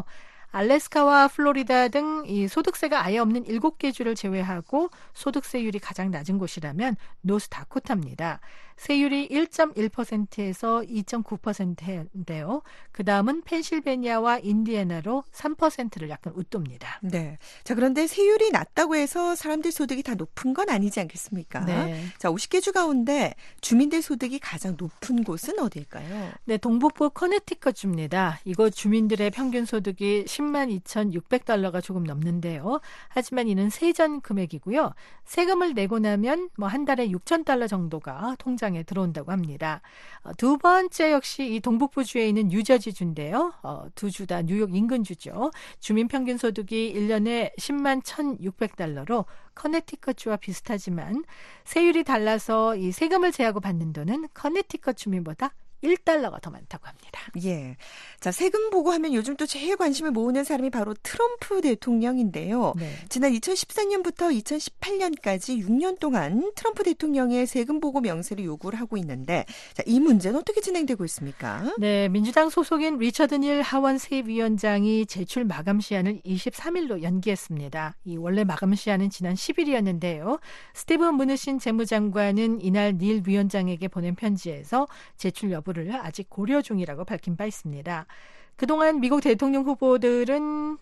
알래스카와 플로리다 등 이 소득세가 아예 없는 일곱 개 주를 제외하고 소득세율이 가장 낮은 곳이라면 노스다코타입니다. 세율이 일 점 일 퍼센트에서 이 점 구 퍼센트인데요. 그다음은 펜실베니아와 인디애나로 삼 퍼센트를 약간 웃돕니다. 네. 자, 그런데 세율이 낮다고 해서 사람들 소득이 다 높은 건 아니지 않겠습니까? 네. 자, 오십 개 주 가운데 주민들 소득이 가장 높은 곳은 어디일까요? 네, 동북부 커네티컷 주입니다. 이곳 주민들의 평균 소득이 십만 이천육백 달러가 조금 넘는데요. 하지만 이는 세전 금액이고요. 세금을 내고 나면 뭐 한 달에 육천 달러 정도가 통장에 들어온다고 합니다. 어, 두 번째 역시 이 동북부주에 있는 뉴저지주인데요. 어, 두 주 다 뉴욕 인근주죠. 주민 평균 소득이 일 년에 십만 천육백 달러로 커네티컷주와 비슷하지만 세율이 달라서 이 세금을 제하고 받는 돈은 커네티컷 주민보다 일 달러가 더 많다고 합니다. 예. 자, 세금 보고하면 요즘 또 제일 관심을 모으는 사람이 바로 트럼프 대통령인데요. 네. 지난 이천십사 년부터 이천십팔 년까지 육 년 동안 트럼프 대통령의 세금 보고 명세를 요구를 하고 있는데 자, 이 문제는 어떻게 진행되고 있습니까? 네, 민주당 소속인 리처드 닐 하원 세위원장이 제출 마감 시한을 이십삼 일로 연기했습니다. 이 원래 마감 시한은 지난 십 일이었는데요. 스티븐 무누신 재무장관은 이날 닐 위원장에게 보낸 편지에서 제출 여부를 아직 고려 중이라고 밝힌 바 있습니다. 그동안 미국 대통령 후보들은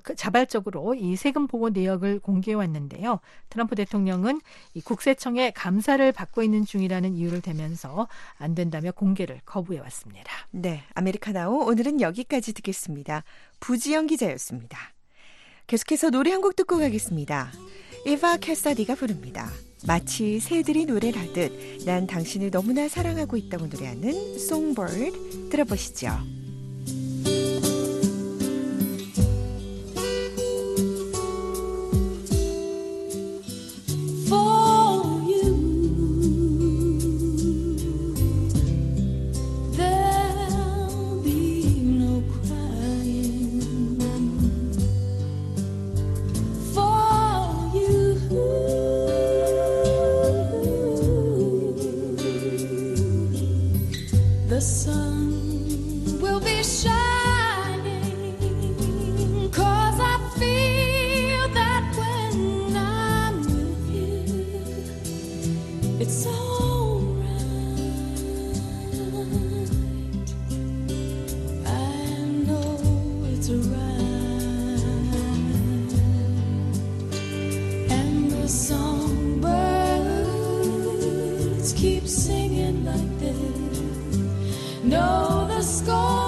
자발적으로 이 세금 보고 내역을 공개해 왔는데요. 트럼프 대통령은 이 국세청의 감사를 받고 있는 중이라는 이유를 대면서 안 된다며 공개를 거부해 왔습니다. 네, 아메리카나오 오늘은 여기까지 듣겠습니다. 부지영 기자였습니다. 계속해서 노래 한 곡 듣고 가겠습니다. 에바 캐사디가 부릅니다. 마치 새들이 노래를 하듯 난 당신을 너무나 사랑하고 있다고 노래하는 Songbird 들어보시죠. The sun will It's alright. I know it's right. And the songbirds keep singing like they know the score.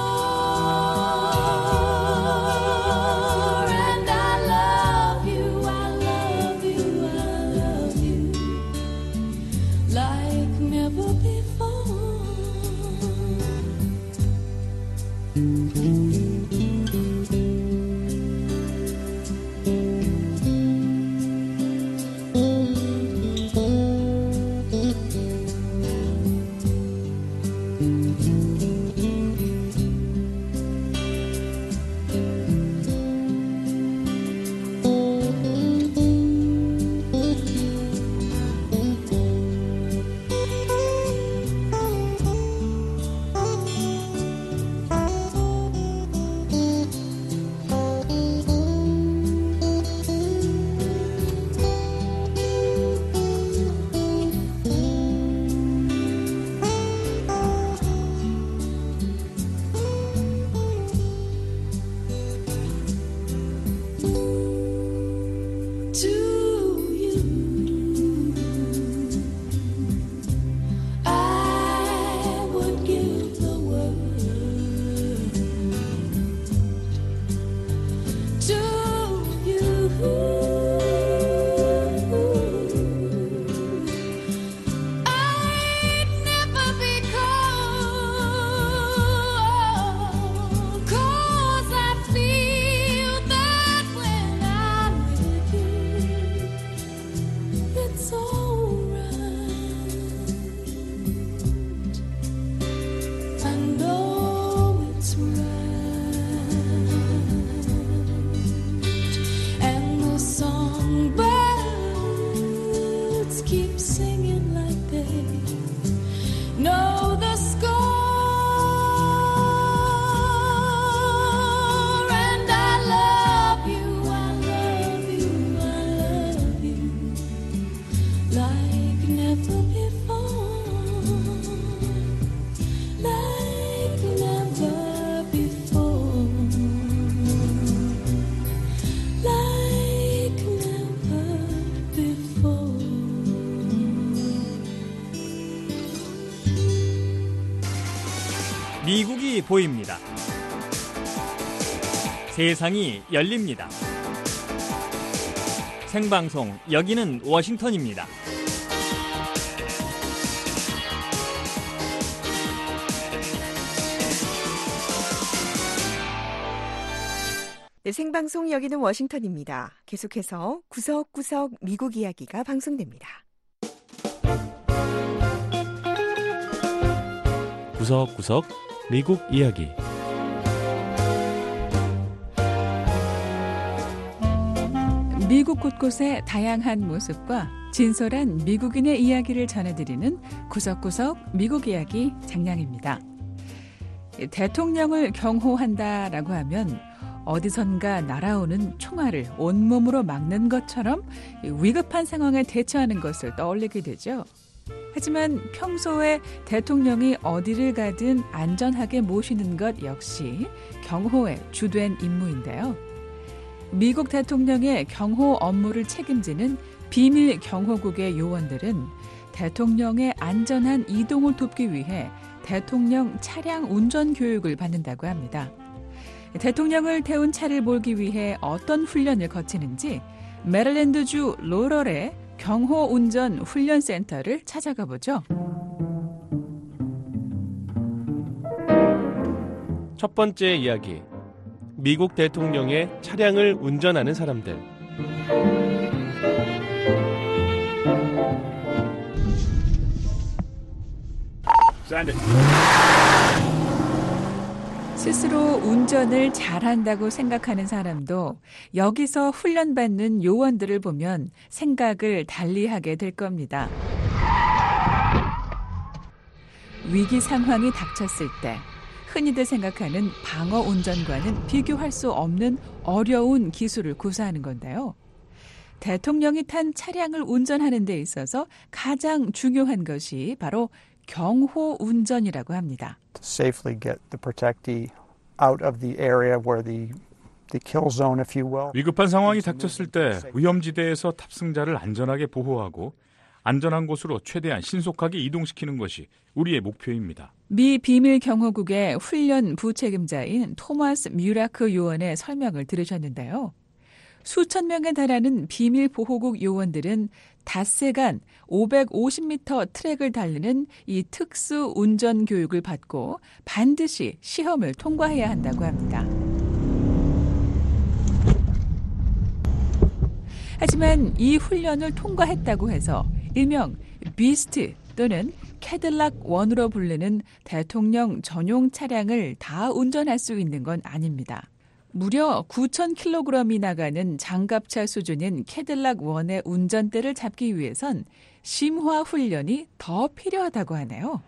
미국이 보입니다. 세상이 열립니다. 생방송, 여기는 워싱턴입니다. 네, 생방송 여기는 워싱턴입니다. 계속해서 구석구석 미국 이야기가 방송됩니다. 구석구석 미국 이야기. 미국 곳곳의 다양한 모습과 진솔한 미국인의 이야기를 전해드리는 구석구석 미국 이야기 장량입니다. 대통령을 경호한다라고 하면 어디선가 날아오는 총알을 온몸으로 막는 것처럼 위급한 상황에 대처하는 것을 떠올리게 되죠. 하지만 평소에 대통령이 어디를 가든 안전하게 모시는 것 역시 경호의 주된 임무인데요. 미국 대통령의 경호 업무를 책임지는 비밀 경호국의 요원들은 대통령의 안전한 이동을 돕기 위해 대통령 차량 운전 교육을 받는다고 합니다. 대통령을 태운 차를 몰기 위해 어떤 훈련을 거치는지 메릴랜드주 로럴의 경호운전 훈련센터를 찾아가 보죠. 첫 번째 이야기. 미국 대통령의 차량을 운전하는 사람들. 스스로 운전을 잘한다고 생각하는 사람도 여기서 훈련받는 요원들을 보면 생각을 달리하게 될 겁니다. 위기 상황이 닥쳤을 때 흔히들 생각하는 방어 운전과는 비교할 수 없는 어려운 기술을 구사하는 건데요. 대통령이 탄 차량을 운전하는 데 있어서 가장 중요한 것이 바로 경호 운전이라고 합니다. To safely get the protectee out of the area where the the kill zone, if you will. 위급한 상황이 닥쳤을 때 위험지대에서 탑승자를 안전하게 보호하고 안전한 곳으로 최대한 신속하게 이동시키는 것이 우리의 목표입니다. 미 비밀 경호국의 훈련 부책임자인 토마스 뮤라크 요원의 설명을 들으셨는데요. 수천 명에 달하는 비밀 보호국 요원들은 닷새간 오백오십 미터 트랙을 달리는 이 특수 운전 교육을 받고 반드시 시험을 통과해야 한다고 합니다. 하지만 이 훈련을 통과했다고 해서 일명 비스트 또는 캐딜락 원으로 부르는 대통령 전용 차량을 다 운전할 수 있는 건 아닙니다. 무려 구천 킬로그램이 나가는 장갑차 수준인 캐딜락 원의 운전대를 잡기 위해선 심화 훈련이 더 필요하다고 하네요.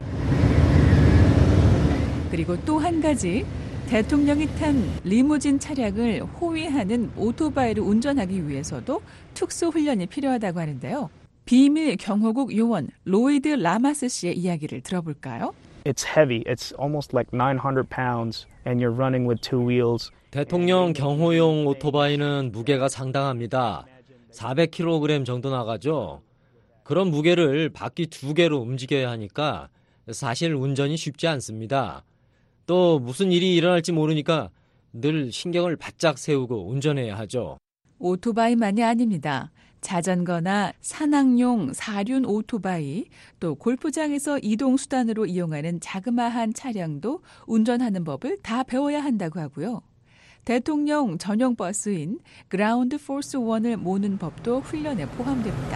그리고 또 한 가지, 대통령이 탄 리무진 차량을 호위하는 오토바이를 운전하기 위해서도 특수 훈련이 필요하다고 하는데요. 비밀 경호국 요원 로이드 라마스 씨의 이야기를 들어볼까요? It's heavy. It's almost like nine hundred pounds and you're running with two wheels. 대통령 경호용 오토바이는 무게가 상당합니다. 사백 킬로그램 정도 나가죠. 그런 무게를 바퀴 두 개로 움직여야 하니까 사실 운전이 쉽지 않습니다. 또 무슨 일이 일어날지 모르니까 늘 신경을 바짝 세우고 운전해야 하죠. 오토바이만이 아닙니다. 자전거나 산악용 사륜 오토바이, 또 골프장에서 이동수단으로 이용하는 자그마한 차량도 운전하는 법을 다 배워야 한다고 하고요. 대통령 전용 버스인 그라운드 포스 원을 모는 법도 훈련에 포함됩니다.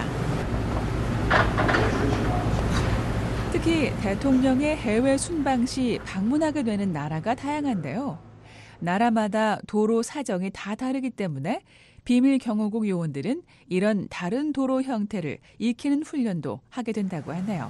특히 대통령의 해외 순방 시 방문하게 되는 나라가 다양한데요. 나라마다 도로 사정이 다 다르기 때문에 비밀 경호국 요원들은 이런 다른 도로 형태를 익히는 훈련도 하게 된다고 하네요.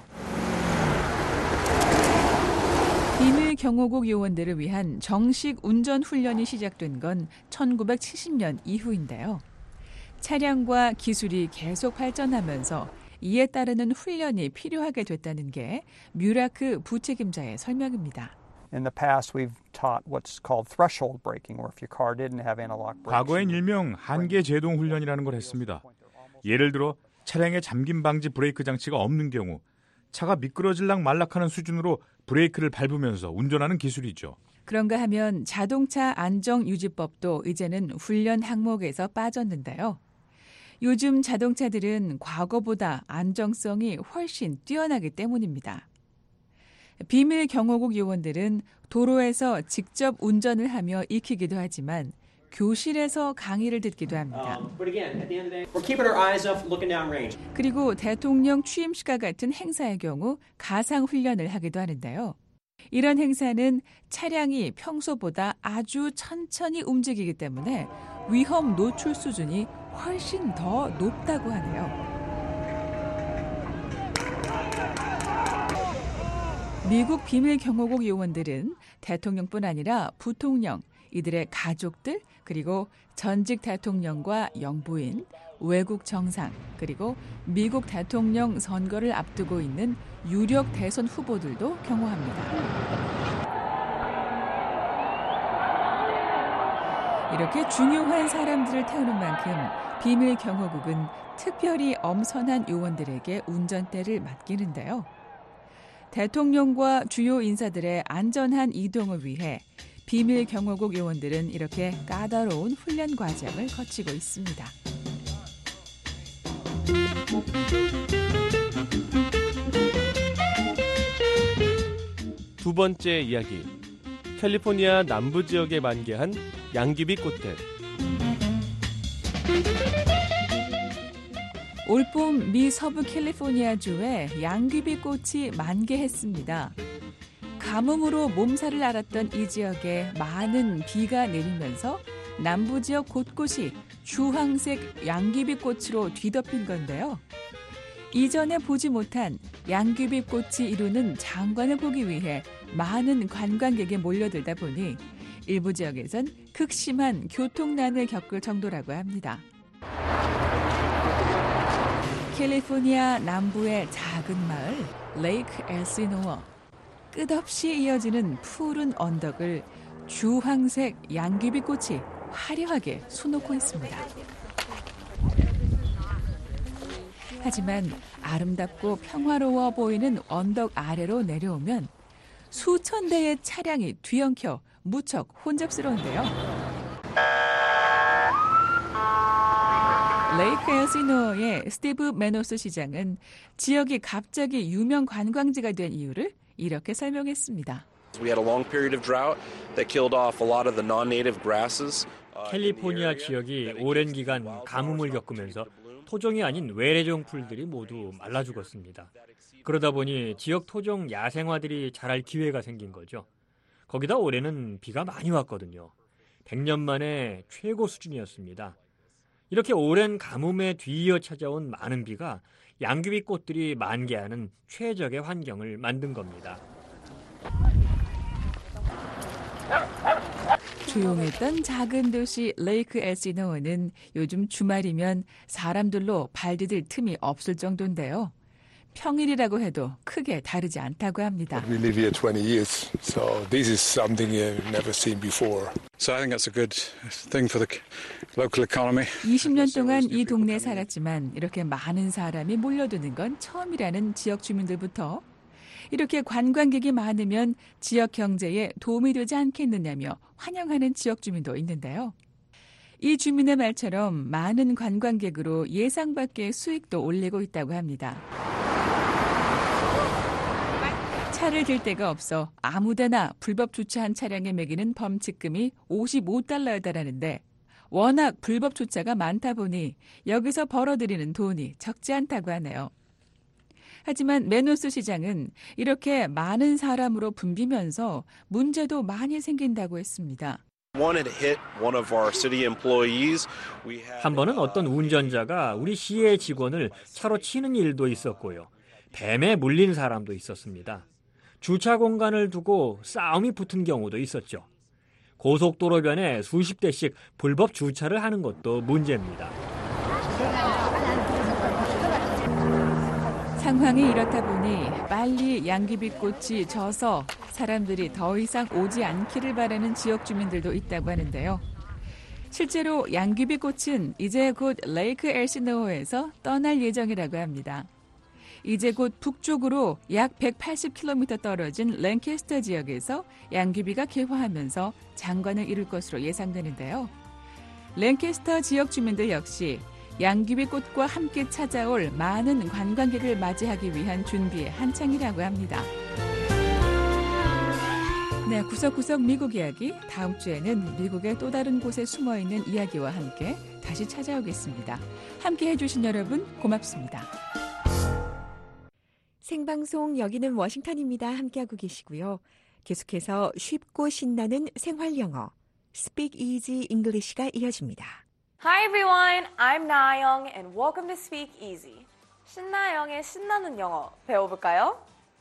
비밀 경호국 요원들을 위한 정식 운전 훈련이 시작된 건 천구백칠십 년 이후인데요. 차량과 기술이 계속 발전하면서 이에 따르는 훈련이 필요하게 됐다는 게 뮤라크 부책임자의 설명입니다. In the past, we've taught what's called threshold braking, or if your car didn't have analog brakes. 과거엔 일명 한계 제동 훈련이라는 걸 했습니다. 예를 들어 차량에 잠김 방지 브레이크 장치가 없는 경우 차가 미끄러질락 말락하는 수준으로 브레이크를 밟으면서 운전하는 기술이죠. 그런가 하면 자동차 안전유지법도 이제는 훈련 항목에서 빠졌는데요. 요즘 자동차들은 과거보다 안정성이 훨씬 뛰어나기 때문입니다. 비밀 경호국 요원들은 도로에서 직접 운전을 하며 익히기도 하지만 교실에서 강의를 듣기도 합니다. 그리고 대통령 취임식과 같은 행사의 경우 가상 훈련을 하기도 하는데요. 이런 행사는 차량이 평소보다 아주 천천히 움직이기 때문에 위험 노출 수준이 훨씬 더 높다고 하네요. 미국 비밀 경호국 요원들은 대통령뿐 아니라 부통령, 이들의 가족들, 그리고 전직 대통령과 영부인, 외국 정상, 그리고 미국 대통령 선거를 앞두고 있는 유력 대선 후보들도 경호합니다. 이렇게 중요한 사람들을 태우는 만큼 비밀 경호국은 특별히 엄선한 요원들에게 운전대를 맡기는데요. 대통령과 주요 인사들의 안전한 이동을 위해 비밀 경호국 요원들은 이렇게 까다로운 훈련 과정을 거치고 있습니다. 두 번째 이야기. 캘리포니아 남부 지역에 만개한 양귀비 꽃들. 올봄 미 서부 캘리포니아주에 양귀비 꽃이 만개했습니다. 가뭄으로 몸살을 앓았던 이 지역에 많은 비가 내리면서 남부 지역 곳곳이 주황색 양귀비 꽃으로 뒤덮인 건데요. 이전에 보지 못한 양귀비 꽃이 이루는 장관을 보기 위해 많은 관광객이 몰려들다 보니 일부 지역에선 극심한 교통난을 겪을 정도라고 합니다. 캘리포니아 남부의 작은 마을 레이크 엘시노어. 끝없이 이어지는 푸른 언덕을 주황색 양귀비꽃이 화려하게 수놓고 있습니다. 하지만 아름답고 평화로워 보이는 언덕 아래로 내려오면 수천 대의 차량이 뒤엉켜 무척 혼잡스러운데요. 레이크 엘시노어의 스티브 메노스 시장은 지역이 갑자기 유명 관광지가 된 이유를 이렇게 설명했습니다. We had a long period of drought that killed off a lot of the non-native grasses. 캘리포니아 지역이 오랜 기간 가뭄을 겪으면서 토종이 아닌 외래종 풀들이 모두 말라 죽었습니다. 그러다 보니 지역 토종 야생화들이 자랄 기회가 생긴 거죠. 거기다 올해는 비가 많이 왔거든요. 백 년 만에 최고 수준이었습니다. 이렇게 오랜 가뭄에 뒤이어 찾아온 많은 비가 양귀비 꽃들이 만개하는 최적의 환경을 만든 겁니다. 조용했던 작은 도시 레이크 엘시노어는 요즘 주말이면 사람들로 발 디딜 틈이 없을 정도인데요. 평일이라고 해도 크게 다르지 않다고 합니다. We live here twenty years, so this is something you've never seen before. So I think that's a good thing for the local economy. 이십 년 동안 이 동네에 살았지만 이렇게 많은 사람이 몰려드는 건 처음이라는 지역 주민들부터 이렇게 관광객이 많으면 지역 경제에 도움이 되지 않겠느냐며 환영하는 지역 주민도 있는데요. 이 주민의 말처럼 많은 관광객으로 예상 밖의 수익도 올리고 있다고 합니다. 차를 댈 데가 없어 아무데나 불법 주차한 차량에 매기는 범칙금이 오십오 달러에 달하는데 워낙 불법 주차가 많다 보니 여기서 벌어들이는 돈이 적지 않다고 하네요. 하지만 메노스 시장은 이렇게 많은 사람으로 붐비면서 문제도 많이 생긴다고 했습니다. 한 번은 어떤 운전자가 우리 시의 직원을 차로 치는 일도 있었고요. 뱀에 물린 사람도 있었습니다. 주차 공간을 두고 싸움이 붙은 경우도 있었죠. 고속도로변에 수십 대씩 불법 주차를 하는 것도 문제입니다. 상황이 이렇다 보니 빨리 양귀비꽃이 져서 사람들이 더 이상 오지 않기를 바라는 지역 주민들도 있다고 하는데요. 실제로 양귀비꽃은 이제 곧 레이크 엘시노어에서 떠날 예정이라고 합니다. 이제 곧 북쪽으로 약 백팔십 킬로미터 떨어진 랭캐스터 지역에서 양귀비가 개화하면서 장관을 이룰 것으로 예상되는데요. 랭캐스터 지역 주민들 역시 양귀비꽃과 함께 찾아올 많은 관광객을 맞이하기 위한 준비에 한창이라고 합니다. 네, 구석구석 미국 이야기. 다음 주에는 미국의 또 다른 곳에 숨어있는 이야기와 함께 다시 찾아오겠습니다. 함께 해주신 여러분 고맙습니다. 생방송 여기는 워싱턴입니다. 함께하고 계시고요. 계속해서 쉽고 신나는 생활 영어 Speak Easy English가 이어집니다. Hi everyone, I'm 나영 and welcome to Speak Easy. 신나영의 신나는 영어 배워볼까요?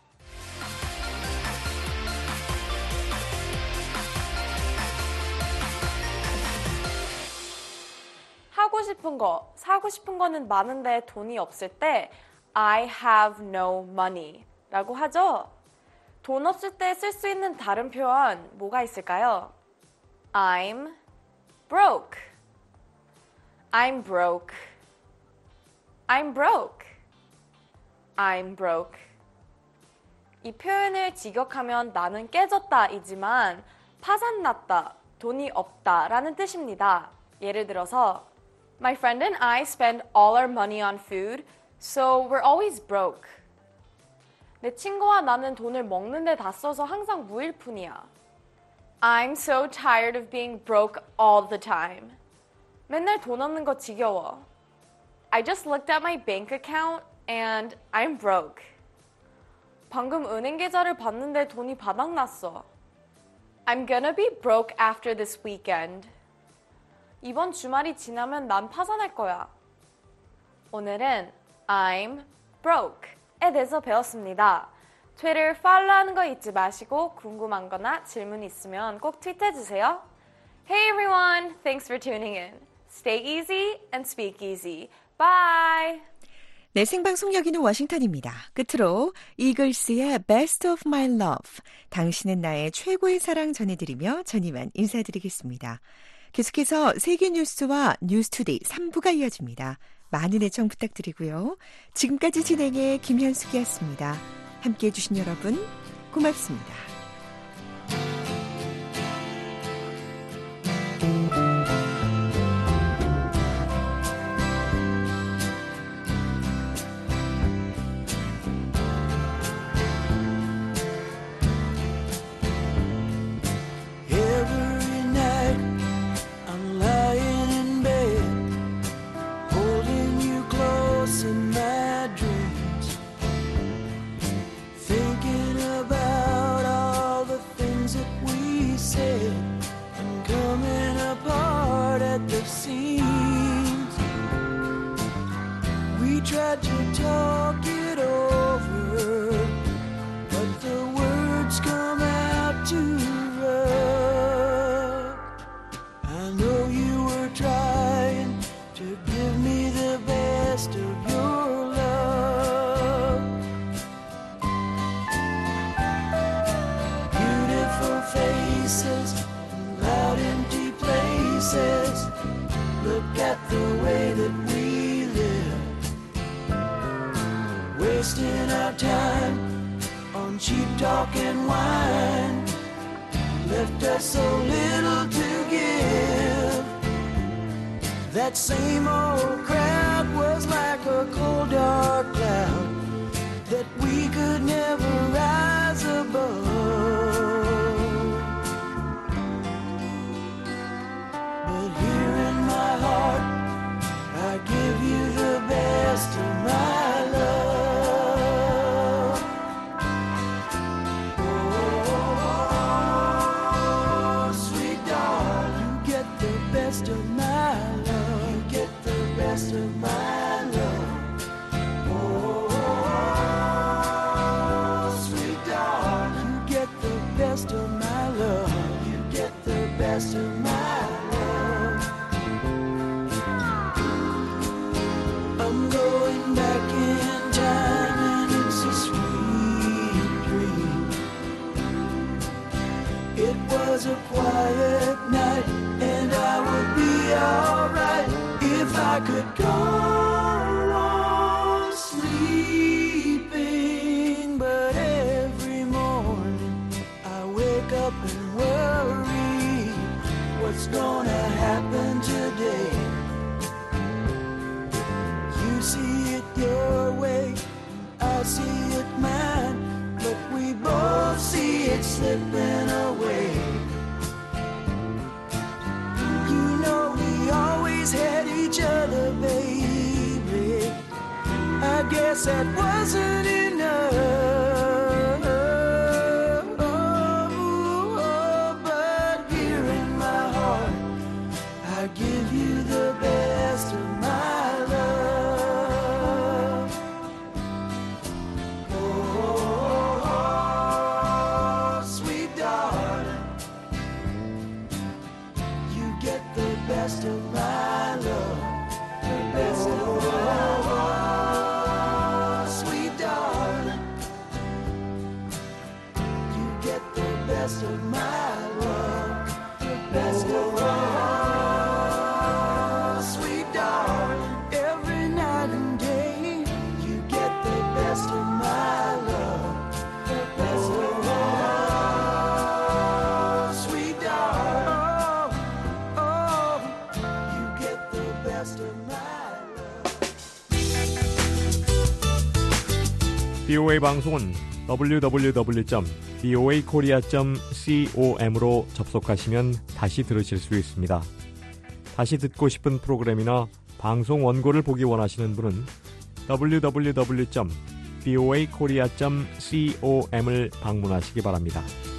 하고 싶은 거, 사고 싶은 거는 많은데 돈이 없을 때 I have no money 라고 하죠. 돈 없을 때 쓸 수 있는 다른 표현 뭐가 있을까요? I'm broke. I'm broke. I'm broke. I'm broke. 이 표현을 직역하면 나는 깨졌다 이지만 파산났다, 돈이 없다 라는 뜻입니다. 예를 들어서 My friend and I spend all our money on food, so we're always broke. 내 친구와 나는 돈을 먹는 데 다 써서 항상 무일푼이야. I'm so tired of being broke all the time. 맨날 돈 없는 거 지겨워. I just looked at my bank account and I'm broke. 방금 은행 계좌를 봤는데 돈이 바닥났어. I'm gonna be broke after this weekend. 이번 주말이 지나면 난 파산할 거야. 오늘은 I'm broke에 대해서 배웠습니다. 트위터 팔로우하는 거 잊지 마시고 궁금한 거나 질문 있으면 꼭 트윗해주세요. Hey everyone, thanks for tuning in. Stay easy and speak easy. Bye! 네, 생방송 여기는 워싱턴입니다. 끝으로 이글스의 Best of My Love, 당신은 나의 최고의 사랑 전해드리며 전 이만 인사드리겠습니다. 계속해서 세계 뉴스와 뉴스투데이 삼 부가 이어집니다. 많은 애청 부탁드리고요. 지금까지 진행의 김현숙이었습니다. 함께해 주신 여러분 고맙습니다. Tried to talk it over, but the words come out too rough. I know you were trying to give me the best of your love. Beautiful faces, loud empty places. Look at the way that we wasting our time on cheap talk and wine, left us so little to give. That same old crowd was like a cold dark cloud that we could never rise above. But here in my heart, I give you the best of my love. Best of my love, you get the best of my love. Oh, sweet darling, you get the best of my love. You get the best of my love. I'm going back in time and it's a sweet dream. It was a quiet night and I would be alright if I could go on sleeping. But every morning I wake up and worry what's gonna happen today. You see it your way, I see it mine, but we both see it slipping away. Had each other, baby. I guess that wasn't enough. Oh, but here in my heart, I give you the best of my love. Oh, sweet darling, you get the best of my best of all, sweet darling, you get the best of my love, the best of all, sweet darling, every night and day, you get the best of my love, the best of all, sweet darling, oh, oh, you get the best of my 비오에이 방송은 더블유 더블유 더블유 점 비오에이 코리아 점 com으로 접속하시면 다시 들으실 수 있습니다. 다시 듣고 싶은 프로그램이나 방송 원고를 보기 원하시는 분은 더블유 더블유 더블유 점 비오에이 코리아 점 com을 방문하시기 바랍니다.